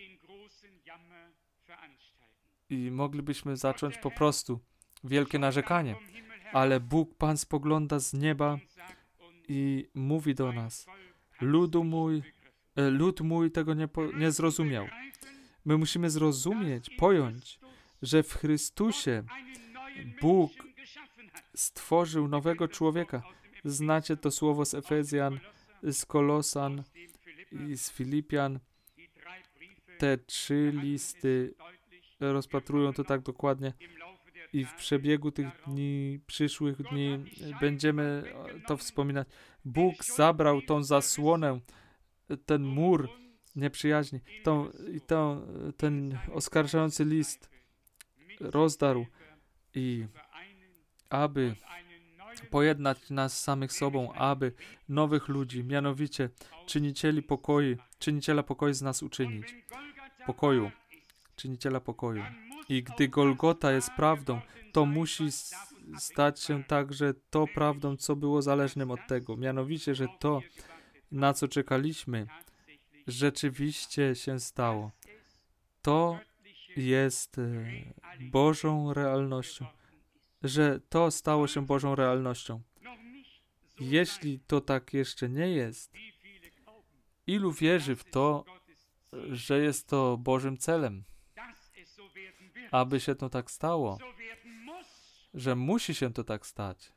i moglibyśmy zacząć po prostu wielkie narzekanie. Ale Bóg, Pan, spogląda z nieba i mówi do nas: ludu mój, lud mój tego nie, po, nie zrozumiał. My musimy zrozumieć, pojąć, że w Chrystusie Bóg stworzył nowego człowieka. Znacie to słowo z Efezjan, z Kolosan i z Filipian. Te trzy listy rozpatrują to tak dokładnie i w przebiegu tych dni, przyszłych dni będziemy to wspominać. Bóg zabrał tą zasłonę, ten mur nieprzyjaźni, tą, i tą, ten oskarżający list rozdarł, i aby pojednać nas samych sobą, aby nowych ludzi, mianowicie czynicieli pokoju, czyniciela pokoju z nas uczynić. Pokoju, czyniciela pokoju. I gdy Golgota jest prawdą, to musi stać się także to prawdą, co było zależnym od tego. Mianowicie, że to, na co czekaliśmy, rzeczywiście się stało. To jest Bożą realnością. Że to stało się Bożą realnością. Jeśli to tak jeszcze nie jest, ilu wierzy w to, że jest to Bożym celem, aby się to tak stało, że musi się to tak stać,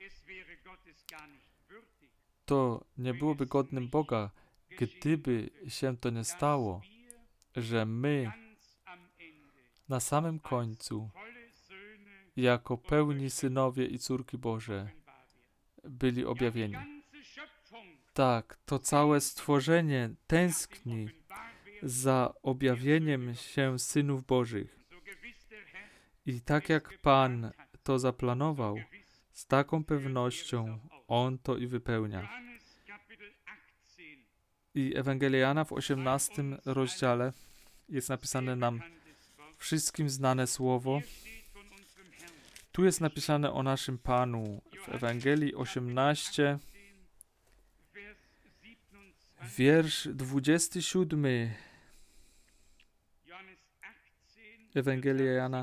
to nie byłoby godnym Boga, gdyby się to nie stało, że my na samym końcu, jako pełni synowie i córki Boże, byli objawieni. Tak, to całe stworzenie tęskni za objawieniem się synów Bożych. I tak jak Pan to zaplanował, z taką pewnością On to i wypełnia. I Ewangelia Jana w osiemnastym rozdziale jest napisane nam wszystkim znane słowo. Tu jest napisane o naszym Panu w Ewangelii osiemnaście, wiersz dwudziesty siódmy. Ewangelia Jana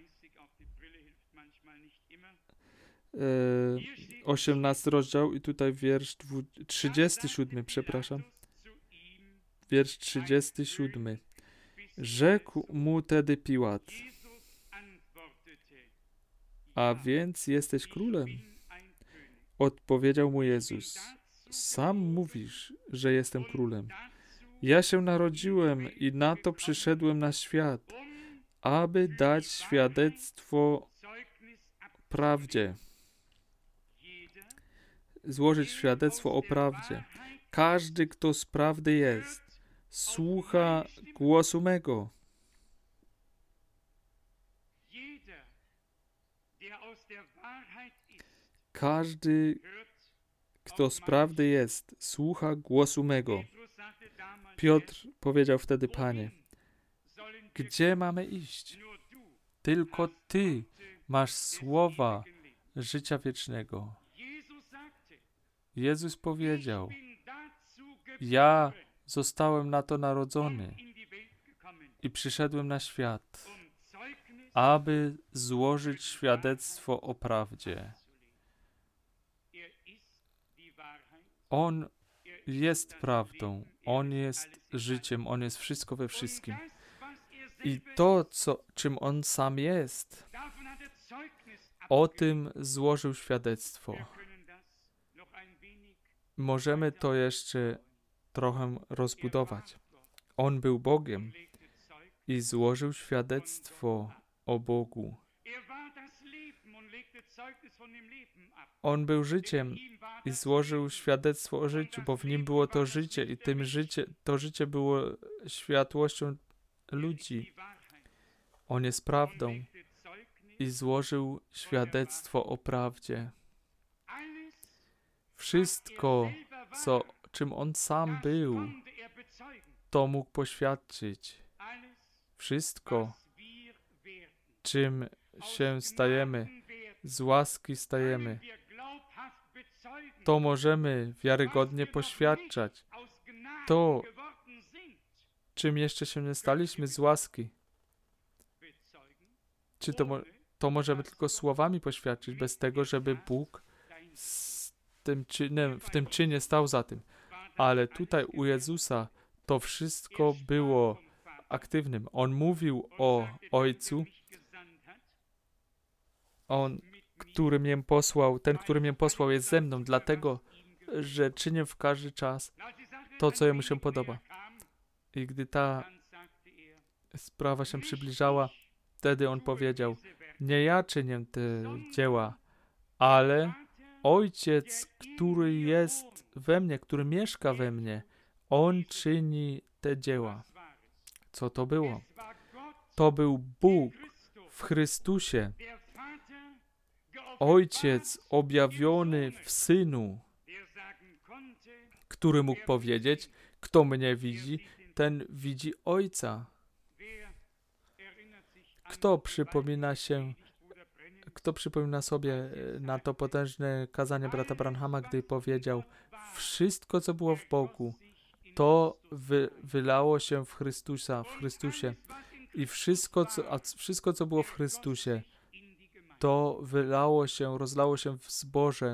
e, osiemnasty rozdział i tutaj wiersz trzydziesty siódmy, przepraszam. Wiersz trzydziesty siódmy. Rzekł mu tedy Piłat: a więc jesteś królem? Odpowiedział mu Jezus: sam mówisz, że jestem królem. Ja się narodziłem i na to przyszedłem na świat, aby dać świadectwo prawdzie. Złożyć świadectwo o prawdzie. Każdy, kto z prawdy jest, słucha głosu mego. Każdy, kto z prawdy jest, słucha głosu mego. Piotr powiedział wtedy: Panie, gdzie mamy iść? Tylko Ty masz słowa życia wiecznego. Jezus powiedział: ja zostałem na to narodzony i przyszedłem na świat, aby złożyć świadectwo o prawdzie. On jest prawdą, On jest życiem, On jest wszystko we wszystkim. I to, co, czym on sam jest, o tym złożył świadectwo. Możemy to jeszcze trochę rozbudować. On był Bogiem i złożył świadectwo o Bogu. On był życiem i złożył świadectwo o życiu, bo w nim było to życie i tym życie, to życie było światłością ludzi. On jest prawdą i złożył świadectwo o prawdzie. Wszystko, co, czym on sam był, to mógł poświadczyć. Wszystko, czym się stajemy, z łaski stajemy, to możemy wiarygodnie poświadczać. To, czym jeszcze się nie staliśmy, z łaski. Czy to, mo- to możemy tylko słowami poświadczyć, bez tego, żeby Bóg z tym czynem, w tym czynie stał za tym. Ale tutaj u Jezusa to wszystko było aktywnym. On mówił o Ojcu, On, który mnie posłał, ten, który mnie posłał, jest ze mną, dlatego, że czynię w każdy czas to, co Jemu się podoba. I gdy ta sprawa się przybliżała, wtedy On powiedział, nie ja czynię te dzieła, ale Ojciec, który jest we mnie, który mieszka we mnie, On czyni te dzieła. Co to było? To był Bóg w Chrystusie. Ojciec objawiony w Synu, który mógł powiedzieć, kto mnie widzi, ten widzi Ojca. Kto przypomina się, kto przypomina sobie na to potężne kazanie brata Branhama, gdy powiedział, wszystko, co było w Bogu, to wy, wylało się w Chrystusa, w Chrystusie. I wszystko, co, a wszystko, co było w Chrystusie, to wylało się, rozlało się w zboże.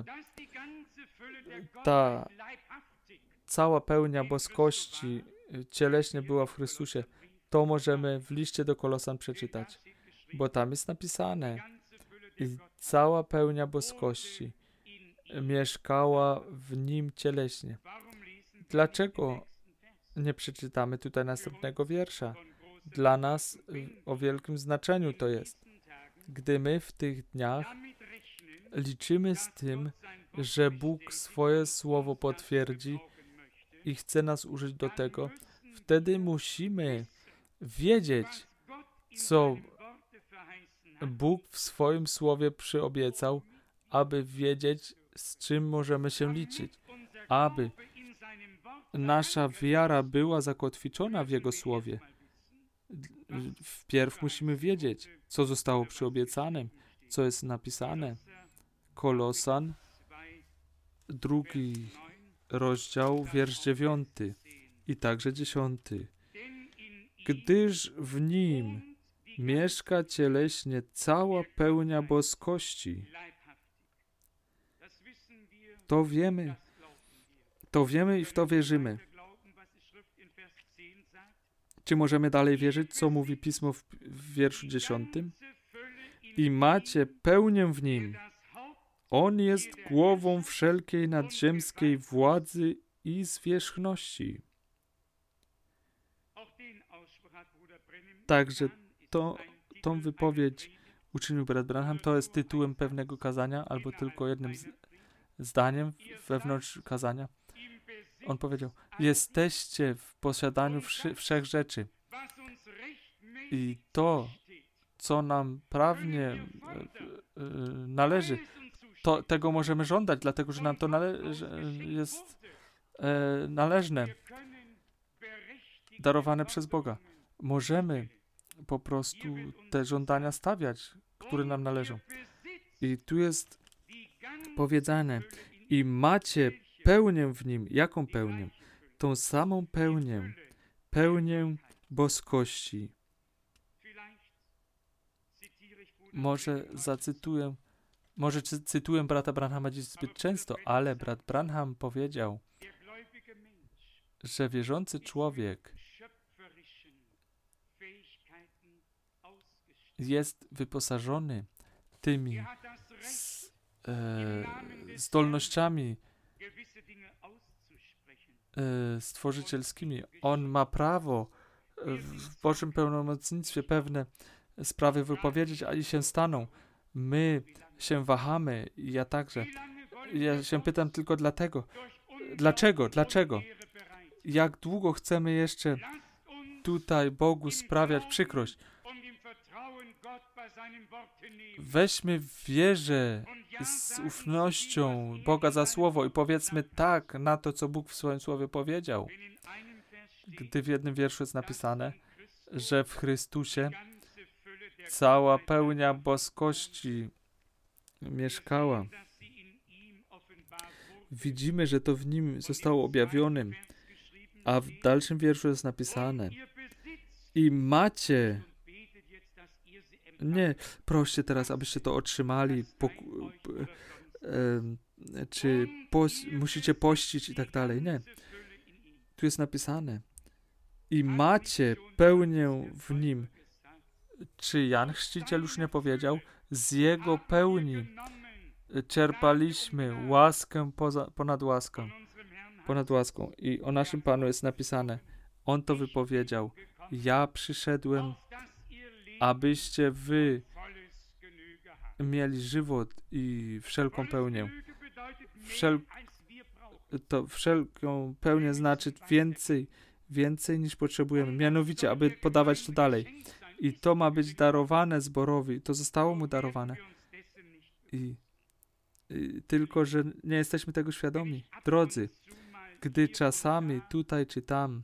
Ta cała pełnia boskości cieleśnie była w Chrystusie. To możemy w liście do Kolosan przeczytać, bo tam jest napisane. I cała pełnia boskości mieszkała w nim cieleśnie. Dlaczego nie przeczytamy tutaj następnego wiersza? Dla nas o wielkim znaczeniu to jest. Gdy my w tych dniach liczymy z tym, że Bóg swoje słowo potwierdzi i chce nas użyć do tego, wtedy musimy wiedzieć, co Bóg w swoim słowie przyobiecał, aby wiedzieć, z czym możemy się liczyć, aby nasza wiara była zakotwiczona w Jego słowie. Wpierw musimy wiedzieć, co zostało przyobiecanym, co jest napisane. Kolosan, drugi rozdział, wiersz dziewiąty i także dziesiąty. Gdyż w nim mieszka cieleśnie cała pełnia boskości. To wiemy, to wiemy i w to wierzymy. Czy możemy dalej wierzyć, co mówi Pismo w, w wierszu dziesiątym? I macie pełnię w nim. On jest głową wszelkiej nadziemskiej władzy i zwierzchności. Także to, tą wypowiedź uczynił brat Branham. To jest tytułem pewnego kazania, albo tylko jednym z, zdaniem wewnątrz kazania. On powiedział, jesteście w posiadaniu wszy, wszech rzeczy. I to, co nam prawnie e, e, należy, to, tego możemy żądać, dlatego, że nam to nale- że jest e, należne, darowane przez Boga. Możemy po prostu te żądania stawiać, które nam należą. I tu jest powiedziane, i macie pełnię w nim. Jaką pełnię? Tą samą pełnię. Pełnię boskości. Może zacytuję, może cy- cytuję brata Branhama dziś zbyt często, ale brat Branham powiedział, że wierzący człowiek jest wyposażony tymi s, e, zdolnościami e, stworzycielskimi. On ma prawo w Bożym pełnomocnictwie pewne sprawy wypowiedzieć, a i się staną. My się wahamy, ja także. Ja się pytam tylko dlatego. Dlaczego? Dlaczego? Jak długo chcemy jeszcze tutaj Bogu sprawiać przykrość? Weźmy w wierze z ufnością Boga za słowo i powiedzmy tak na to, co Bóg w swoim słowie powiedział. Gdy w jednym wierszu jest napisane, że w Chrystusie cała pełnia boskości mieszkała. Widzimy, że to w Nim zostało objawionym, a w dalszym wierszu jest napisane i macie. Nie, proście teraz, abyście to otrzymali, poku- e, czy pos- musicie pościć i tak dalej. Nie. Tu jest napisane i macie pełnię w Nim. Czy Jan Chrzciciel już nie powiedział? Z Jego pełni czerpaliśmy łaskę poza, ponad łaską. Ponad łaską. I o naszym Panu jest napisane. On to wypowiedział. Ja przyszedłem, abyście wy mieli żywot i wszelką pełnię. Wszel... To wszelką pełnię znaczy więcej, więcej niż potrzebujemy. Mianowicie, aby podawać to dalej. I to ma być darowane zborowi. To zostało mu darowane. I, i tylko, że nie jesteśmy tego świadomi. Drodzy, gdy czasami tutaj czy tam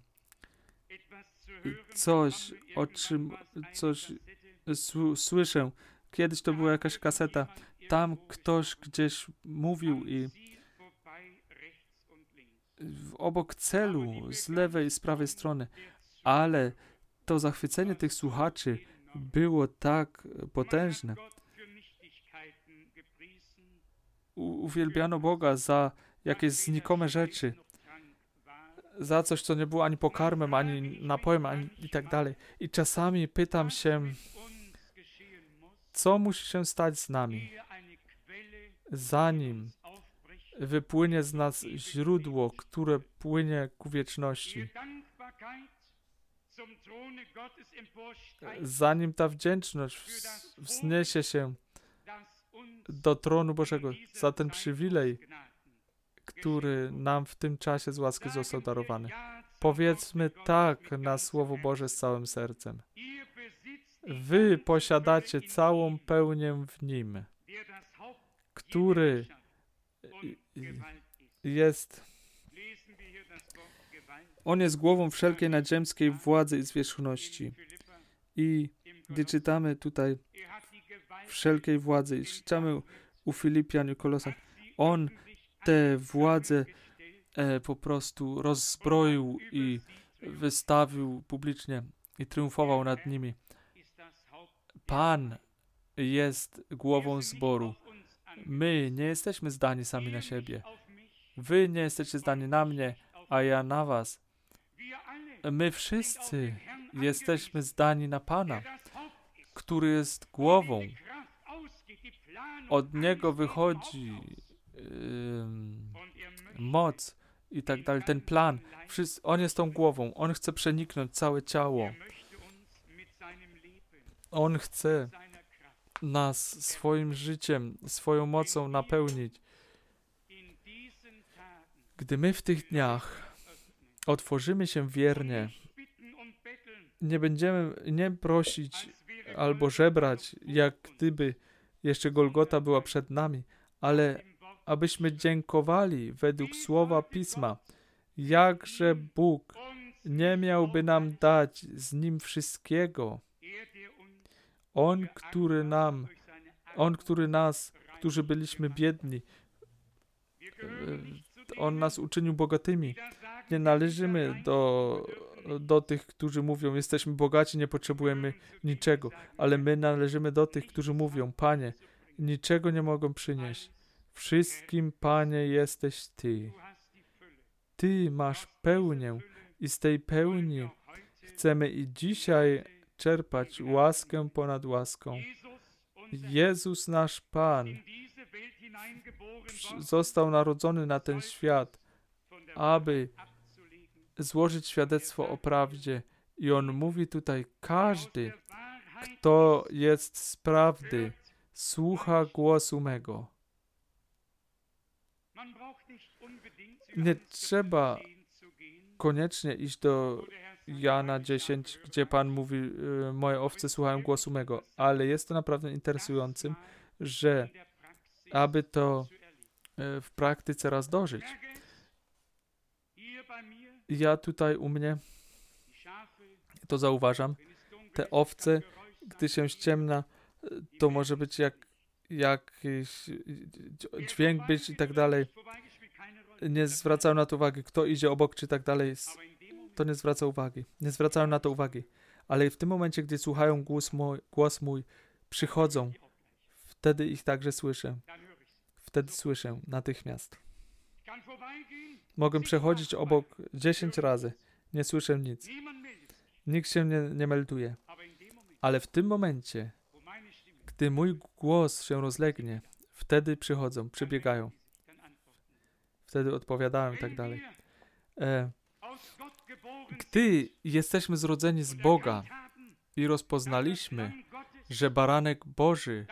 coś, o czym coś s- słyszę, kiedyś to była jakaś kaseta, tam ktoś gdzieś mówił i w- obok celu, z lewej i z prawej strony, ale to zachwycenie tych słuchaczy było tak potężne. U- uwielbiano Boga za jakieś znikome rzeczy, za coś, co nie było ani pokarmem, ani napojem, ani i tak dalej. I czasami pytam się, co musi się stać z nami, zanim wypłynie z nas źródło, które płynie ku wieczności. Zanim ta wdzięczność ws- wzniesie się do tronu Bożego za ten przywilej, który nam w tym czasie z łaski został darowany. Powiedzmy tak na Słowo Boże z całym sercem. Wy posiadacie całą pełnię w Nim, który jest, On jest głową wszelkiej nadziemskiej władzy i zwierzchności. I gdy czytamy tutaj wszelkiej władzy i czytamy u Filipian i Kolosan, On te władze e, po prostu rozzbroił i wystawił publicznie i triumfował nad nimi. Pan jest głową zboru. My nie jesteśmy zdani sami na siebie. Wy nie jesteście zdani na mnie, a ja na was. My wszyscy jesteśmy zdani na Pana, który jest głową. Od Niego wychodzi ym, moc i tak dalej, ten plan. Wszyscy, on jest tą głową. On chce przeniknąć całe ciało. On chce nas swoim życiem, swoją mocą napełnić. Gdy my w tych dniach otworzymy się wiernie, nie będziemy nie prosić albo żebrać, jak gdyby jeszcze Golgota była przed nami, ale abyśmy dziękowali według słowa Pisma, jakże Bóg nie miałby nam dać z Nim wszystkiego. On, który nam, On, który nas, którzy byliśmy biedni, On nas uczynił bogatymi. Nie należymy do, do tych, którzy mówią, jesteśmy bogaci, nie potrzebujemy niczego, ale my należymy do tych, którzy mówią, Panie, niczego nie mogą przynieść. Wszystkim, Panie, jesteś Ty. Ty masz pełnię i z tej pełni chcemy i dzisiaj czerpać łaskę ponad łaską. Jezus nasz Pan został narodzony na ten świat, aby złożyć świadectwo o prawdzie. I On mówi tutaj, każdy, kto jest z prawdy, słucha głosu mego. Nie trzeba koniecznie iść do Jana dziesięć, gdzie Pan mówi, moje owce słuchają głosu mego, ale jest to naprawdę interesującym, że aby to w praktyce raz dożyć. Ja tutaj u mnie to zauważam, te owce, gdy się ściemna, to może być jak jakiś dźwięk być i tak dalej. Nie zwracają na to uwagi, kto idzie obok czy tak dalej, to nie zwraca uwagi. Nie zwracają na to uwagi. Ale w tym momencie, gdy słuchają głos mój, głos mój, przychodzą, wtedy ich także słyszę. Wtedy słyszę natychmiast. Mogę przechodzić obok dziesięć razy. Nie słyszę nic. Nikt się nie, nie melduje. Ale w tym momencie, gdy mój głos się rozlegnie, wtedy przychodzą, przybiegają. Wtedy odpowiadają i tak dalej. E, gdy jesteśmy zrodzeni z Boga i rozpoznaliśmy, że baranek Boży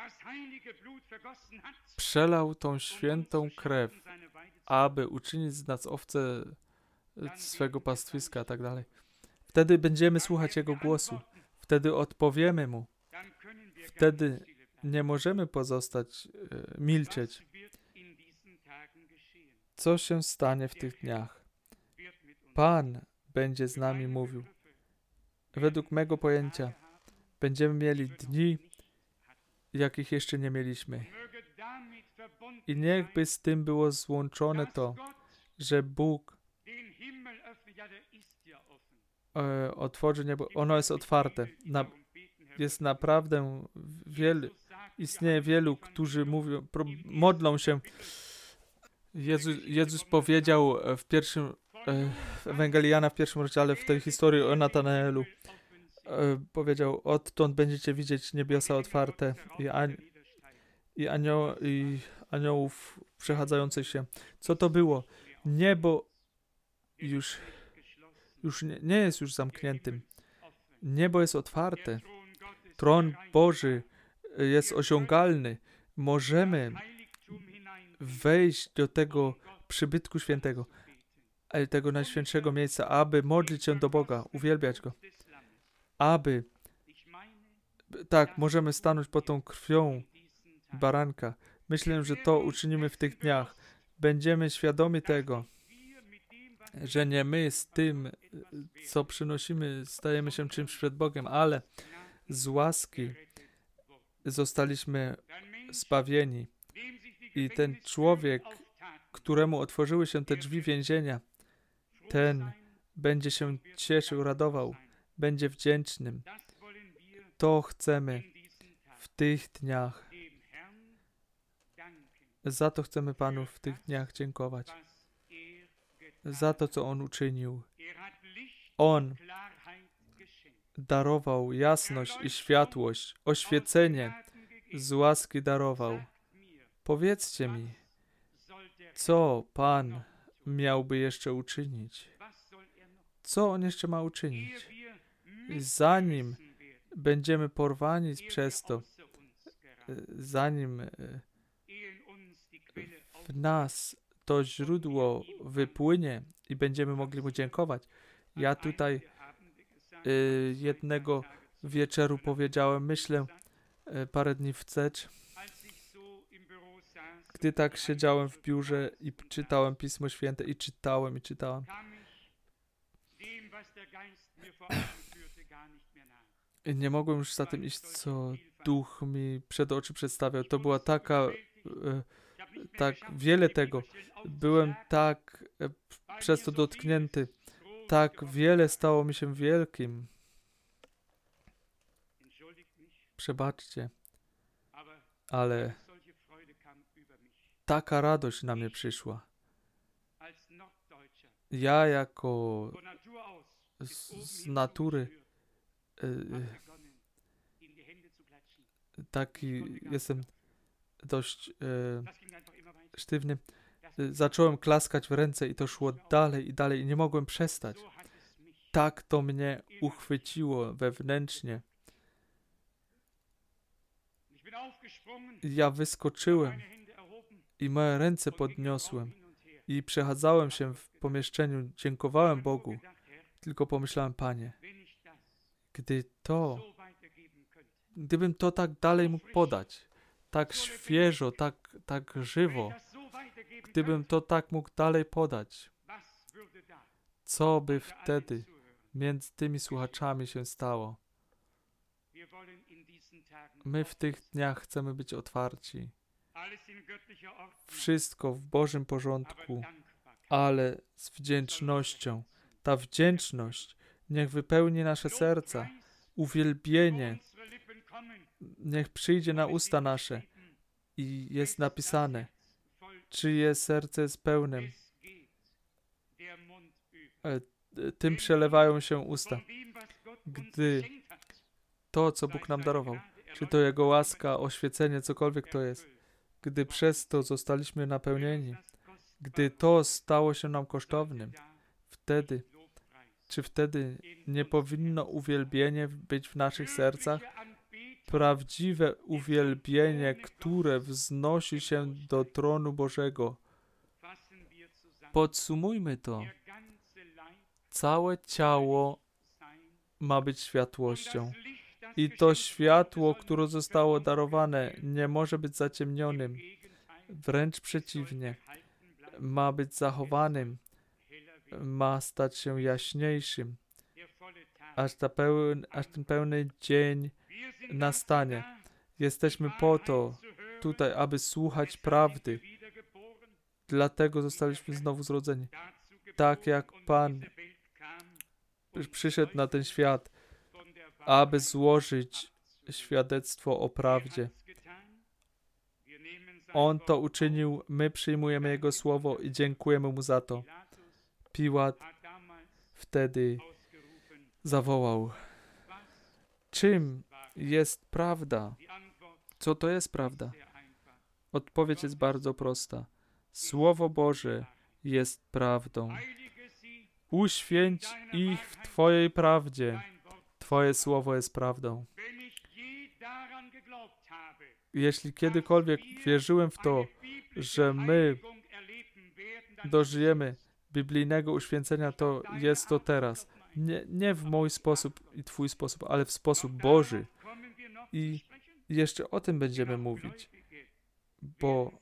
przelał tą świętą krew, aby uczynić z nas owce swego pastwiska i tak dalej, wtedy będziemy słuchać Jego głosu. Wtedy odpowiemy Mu. Wtedy nie możemy pozostać, e, milczeć. Co się stanie w tych dniach? Pan będzie z nami mówił. Według mego pojęcia będziemy mieli dni, jakich jeszcze nie mieliśmy. I niechby z tym było złączone to, że Bóg e, otworzy niebo. Ono jest otwarte. Na, jest naprawdę wielu, istnieje wielu, którzy mówią, pro, modlą się. Jezus, Jezus powiedział w pierwszym w Ewangelii Jana w pierwszym rozdziale w tej historii o Natanaelu, powiedział, odtąd będziecie widzieć niebiosa otwarte i, an, i, anioł, i aniołów przechadzających się. Co to było? Niebo już, już nie, nie jest już zamkniętym. Niebo jest otwarte. Tron Boży jest osiągalny. Możemy wejść do tego przybytku świętego, tego najświętszego miejsca, aby modlić się do Boga, uwielbiać Go. Aby, tak, możemy stanąć pod tą krwią baranka. Myślę, że to uczynimy w tych dniach. Będziemy świadomi tego, że nie my z tym, co przynosimy, stajemy się czymś przed Bogiem, ale z łaski zostaliśmy zbawieni. I ten człowiek, któremu otworzyły się te drzwi więzienia, ten będzie się cieszył, radował, będzie wdzięcznym. To chcemy w tych dniach. Za to chcemy Panu w tych dniach dziękować. Za to, co On uczynił. On darował jasność i światłość, oświecenie z łaski darował. Powiedzcie mi, co Pan miałby jeszcze uczynić? Co On jeszcze ma uczynić? Zanim będziemy porwani przez to, zanim w nas to źródło wypłynie i będziemy mogli Mu dziękować. Ja tutaj y, jednego wieczeru powiedziałem, myślę, y, parę dni wstecz, gdy tak siedziałem w biurze i czytałem Pismo Święte i czytałem i czytałem. I nie mogłem już za tym iść, co Duch mi przed oczy przedstawiał. To była taka, e, tak wiele tego. Byłem tak e, przez to dotknięty. Tak wiele stało mi się wielkim. Przebaczcie, ale taka radość na mnie przyszła. Ja jako z, z natury y, taki jestem dość e, sztywny. E, zacząłem klaskać w ręce i to szło dalej i dalej i nie mogłem przestać. Tak to mnie uchwyciło wewnętrznie. Ja wyskoczyłem i moje ręce podniosłem i przechadzałem się w pomieszczeniu, dziękowałem Bogu. Tylko pomyślałem, Panie, gdy to, gdybym to tak dalej mógł podać, tak świeżo, tak, tak żywo, gdybym to tak mógł dalej podać, co by wtedy między tymi słuchaczami się stało? My w tych dniach chcemy być otwarci. Wszystko w Bożym porządku, ale z wdzięcznością. Ta wdzięczność niech wypełni nasze serca. Uwielbienie niech przyjdzie na usta nasze. I jest napisane, czyje serce jest pełnym, tym przelewają się usta. Gdy to, co Bóg nam darował, czy to Jego łaska, oświecenie, cokolwiek to jest, gdy przez to zostaliśmy napełnieni, gdy to stało się nam kosztownym, wtedy, czy wtedy nie powinno uwielbienie być w naszych sercach? Prawdziwe uwielbienie, które wznosi się do tronu Bożego. Podsumujmy to. Całe ciało ma być światłością. I to światło, które zostało darowane, nie może być zaciemnionym. Wręcz przeciwnie. Ma być zachowanym. Ma stać się jaśniejszym. Aż, ta pełn, aż ten pełny dzień nastanie. Jesteśmy po to tutaj, aby słuchać prawdy. Dlatego zostaliśmy znowu zrodzeni. Tak jak Pan przyszedł na ten świat, aby złożyć świadectwo o prawdzie. On to uczynił, my przyjmujemy Jego słowo i dziękujemy Mu za to. Piłat wtedy zawołał, czym jest prawda? Co to jest prawda? Odpowiedź jest bardzo prosta. Słowo Boże jest prawdą. Uświęć ich w Twojej prawdzie. Twoje słowo jest prawdą. Jeśli kiedykolwiek wierzyłem w to, że my dożyjemy biblijnego uświęcenia, to jest to teraz. Nie, nie w mój sposób i Twój sposób, ale w sposób Boży. I jeszcze o tym będziemy mówić, bo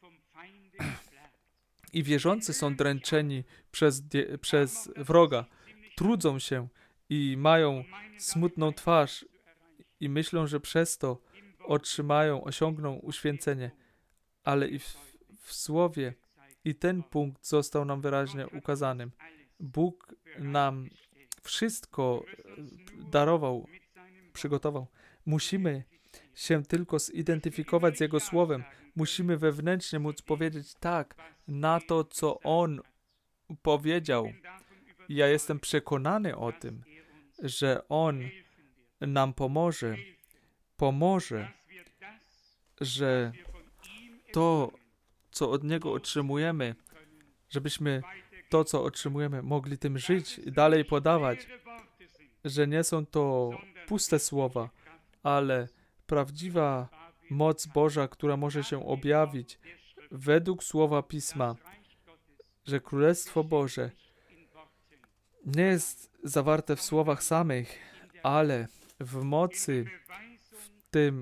i wierzący są dręczeni przez, przez wroga, trudzą się i mają smutną twarz i myślą, że przez to otrzymają, osiągną uświęcenie, ale i w, w słowie i ten punkt został nam wyraźnie ukazanym. Bóg nam wszystko darował, przygotował. Musimy się tylko zidentyfikować z Jego Słowem. Musimy wewnętrznie móc powiedzieć tak na to, co On powiedział. Ja jestem przekonany o tym, że On nam pomoże. Pomoże, że to, co od Niego otrzymujemy, żebyśmy to, co otrzymujemy, mogli tym żyć i dalej podawać, że nie są to puste słowa, ale prawdziwa moc Boża, która może się objawić według Słowa Pisma, że Królestwo Boże nie jest zawarte w słowach samych, ale w mocy, w tym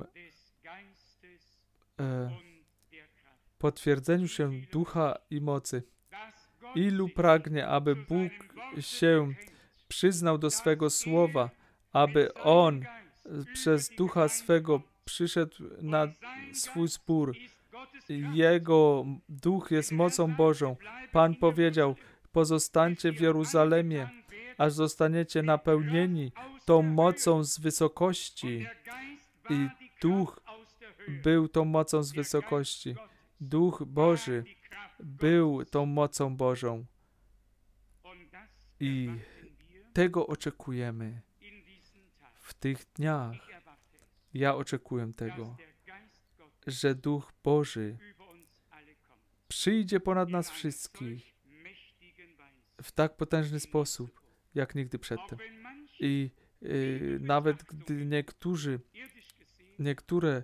e, potwierdzeniu się ducha i mocy. Ilu pragnie, aby Bóg się przyznał do swego słowa, aby On przez ducha swego przyszedł na swój spór. Jego duch jest mocą Bożą. Pan powiedział, pozostańcie w Jeruzalemie, aż zostaniecie napełnieni tą mocą z wysokości. I duch był tą mocą z wysokości. Duch Boży był tą mocą Bożą. I tego oczekujemy w tych dniach. Ja oczekuję tego, że Duch Boży przyjdzie ponad nas wszystkich w tak potężny sposób, jak nigdy przedtem. I y, nawet gdy niektórzy, niektóre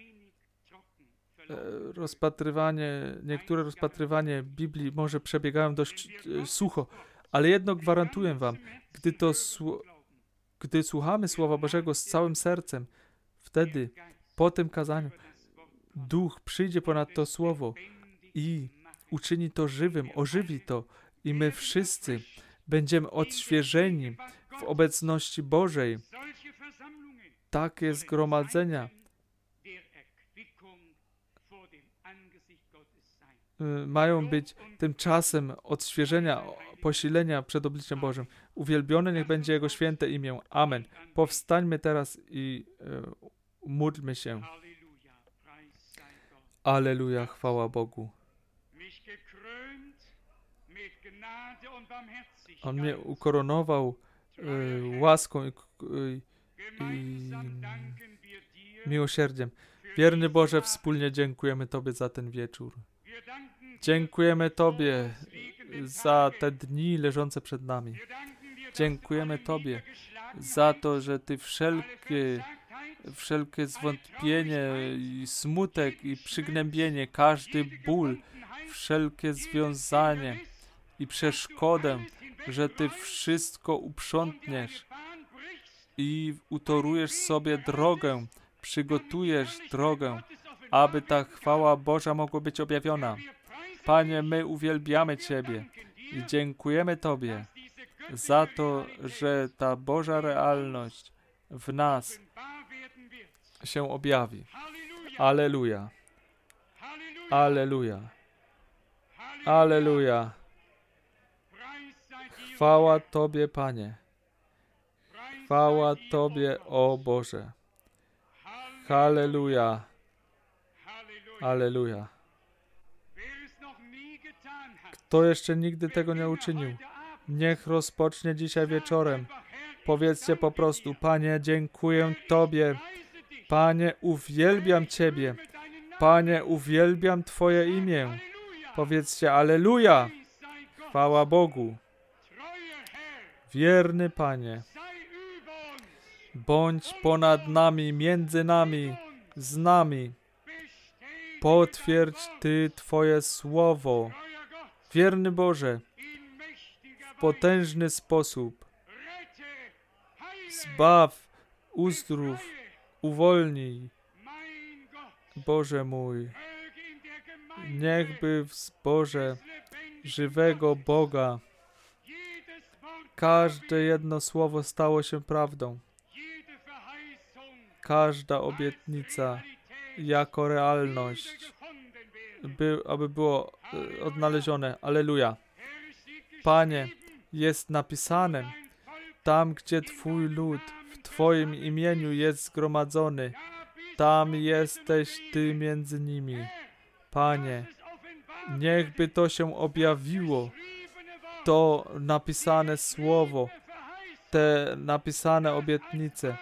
rozpatrywanie, niektóre rozpatrywanie Biblii może przebiegają dość e, sucho, ale jedno gwarantuję wam, gdy to słu- gdy słuchamy Słowa Bożego z całym sercem, wtedy po tym kazaniu Duch przyjdzie ponad to Słowo i uczyni to żywym, ożywi to i my wszyscy będziemy odświeżeni w obecności Bożej. Takie zgromadzenia mają być tym czasem odświeżenia, posilenia przed obliczem Bożym. Uwielbione niech będzie Jego święte imię. Amen. Powstańmy teraz i e, módlmy się. Alleluja, chwała Bogu. On mnie ukoronował e, łaską i, i, i miłosierdziem. Wierny Boże, wspólnie dziękujemy Tobie za ten wieczór. Dziękujemy Tobie za te dni leżące przed nami. Dziękujemy Tobie za to, że Ty wszelkie, wszelkie zwątpienie i smutek i przygnębienie, każdy ból, wszelkie związanie i przeszkodę, że Ty wszystko uprzątniesz i utorujesz sobie drogę, przygotujesz drogę, aby ta chwała Boża mogła być objawiona. Panie, my uwielbiamy Ciebie i dziękujemy Tobie za to, że ta Boża realność w nas się objawi. Alleluja. Alleluja. Alleluja. Chwała Tobie, Panie. Chwała Tobie, o Boże. Halleluja. Alleluja. Kto jeszcze nigdy tego nie uczynił, niech rozpocznie dzisiaj wieczorem. Powiedzcie po prostu: Panie, dziękuję Tobie. Panie, uwielbiam Ciebie. Panie, uwielbiam Twoje imię. Powiedzcie: Alleluja. Chwała Bogu. Wierny Panie, bądź ponad nami, między nami, z nami. Potwierdź Ty Twoje słowo. Wierny Boże, w potężny sposób zbaw, uzdrów, uwolnij. Boże mój, niechby w zborze żywego Boga każde jedno słowo stało się prawdą. Każda obietnica jako realność, by, aby było e, odnalezione. Alleluja. Panie, jest napisane, tam gdzie Twój lud w Twoim imieniu jest zgromadzony, tam jesteś Ty między nimi. Panie, niechby to się objawiło, to napisane słowo, te napisane obietnice.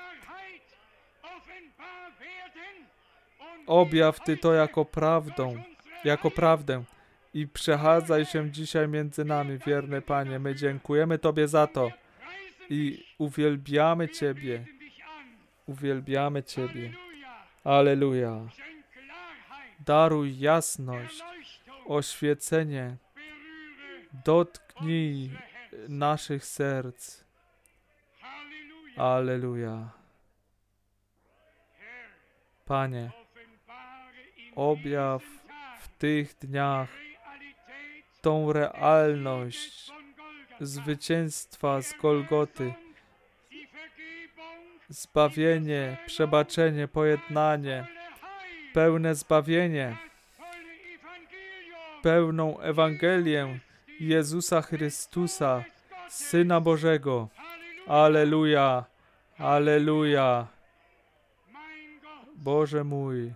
Objaw Ty to jako prawdą, jako prawdę i przechadzaj się dzisiaj między nami, wierny Panie. My dziękujemy Tobie za to i uwielbiamy Ciebie. Uwielbiamy Ciebie. Alleluja. Daruj jasność, oświecenie. Dotknij naszych serc. Alleluja. Panie, objaw w tych dniach tą realność zwycięstwa z Golgoty, zbawienie, przebaczenie, pojednanie, pełne zbawienie, pełną Ewangelię Jezusa Chrystusa, Syna Bożego. Alleluja, alleluja. Boże mój,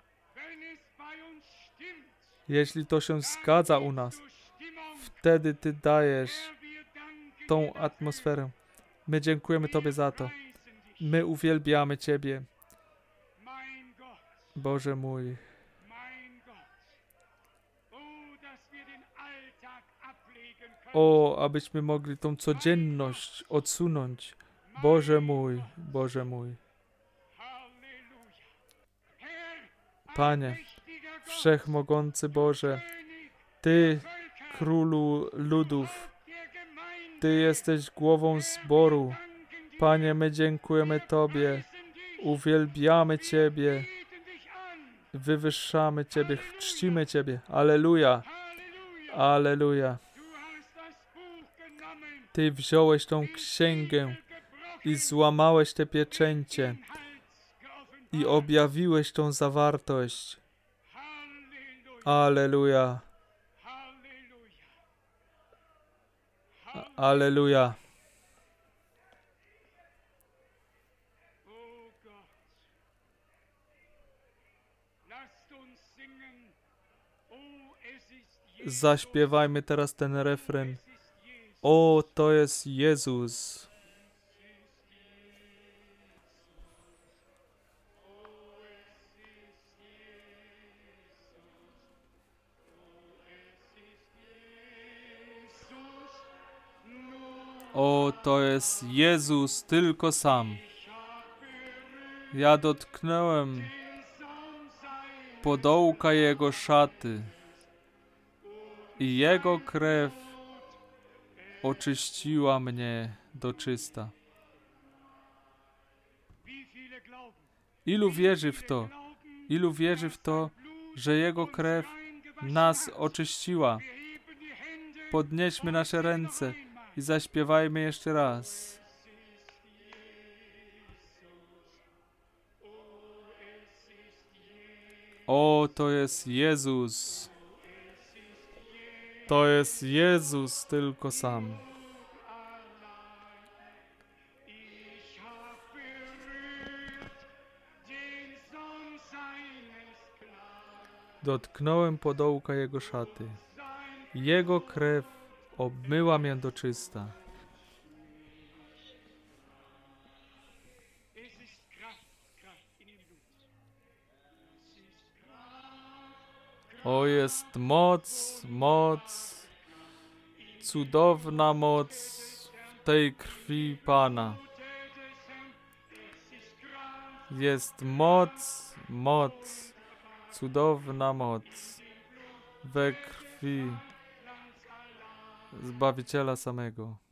jeśli to się zgadza u nas, wtedy Ty dajesz tą atmosferę. My dziękujemy Tobie za to. My uwielbiamy Ciebie. Boże mój. O, abyśmy mogli tą codzienność odsunąć. Boże mój, Boże mój. Panie, Wszechmogący Boże, Ty, Królu ludów, Ty jesteś głową zboru. Panie, my dziękujemy Tobie, uwielbiamy Ciebie, wywyższamy Ciebie, czcimy Ciebie. Alleluja, alleluja. Ty wziąłeś tą księgę i złamałeś te pieczęcie i objawiłeś tą zawartość. Alleluja. Alleluja. Zaśpiewajmy teraz ten refren. O, to jest Jezus. O, to jest Jezus, tylko sam. Ja dotknąłem podołka Jego szaty i Jego krew oczyściła mnie do czysta. Ilu wierzy w to? Ilu wierzy w to, że Jego krew nas oczyściła? Podnieśmy nasze ręce i zaśpiewajmy jeszcze raz. O, to jest Jezus. To jest Jezus tylko sam. Dotknąłem podołka Jego szaty. Jego krew obmyła mnie do czysta. O, jest moc, moc, cudowna moc w tej krwi Pana. Jest moc, moc, cudowna moc we krwi Zbawiciela samego.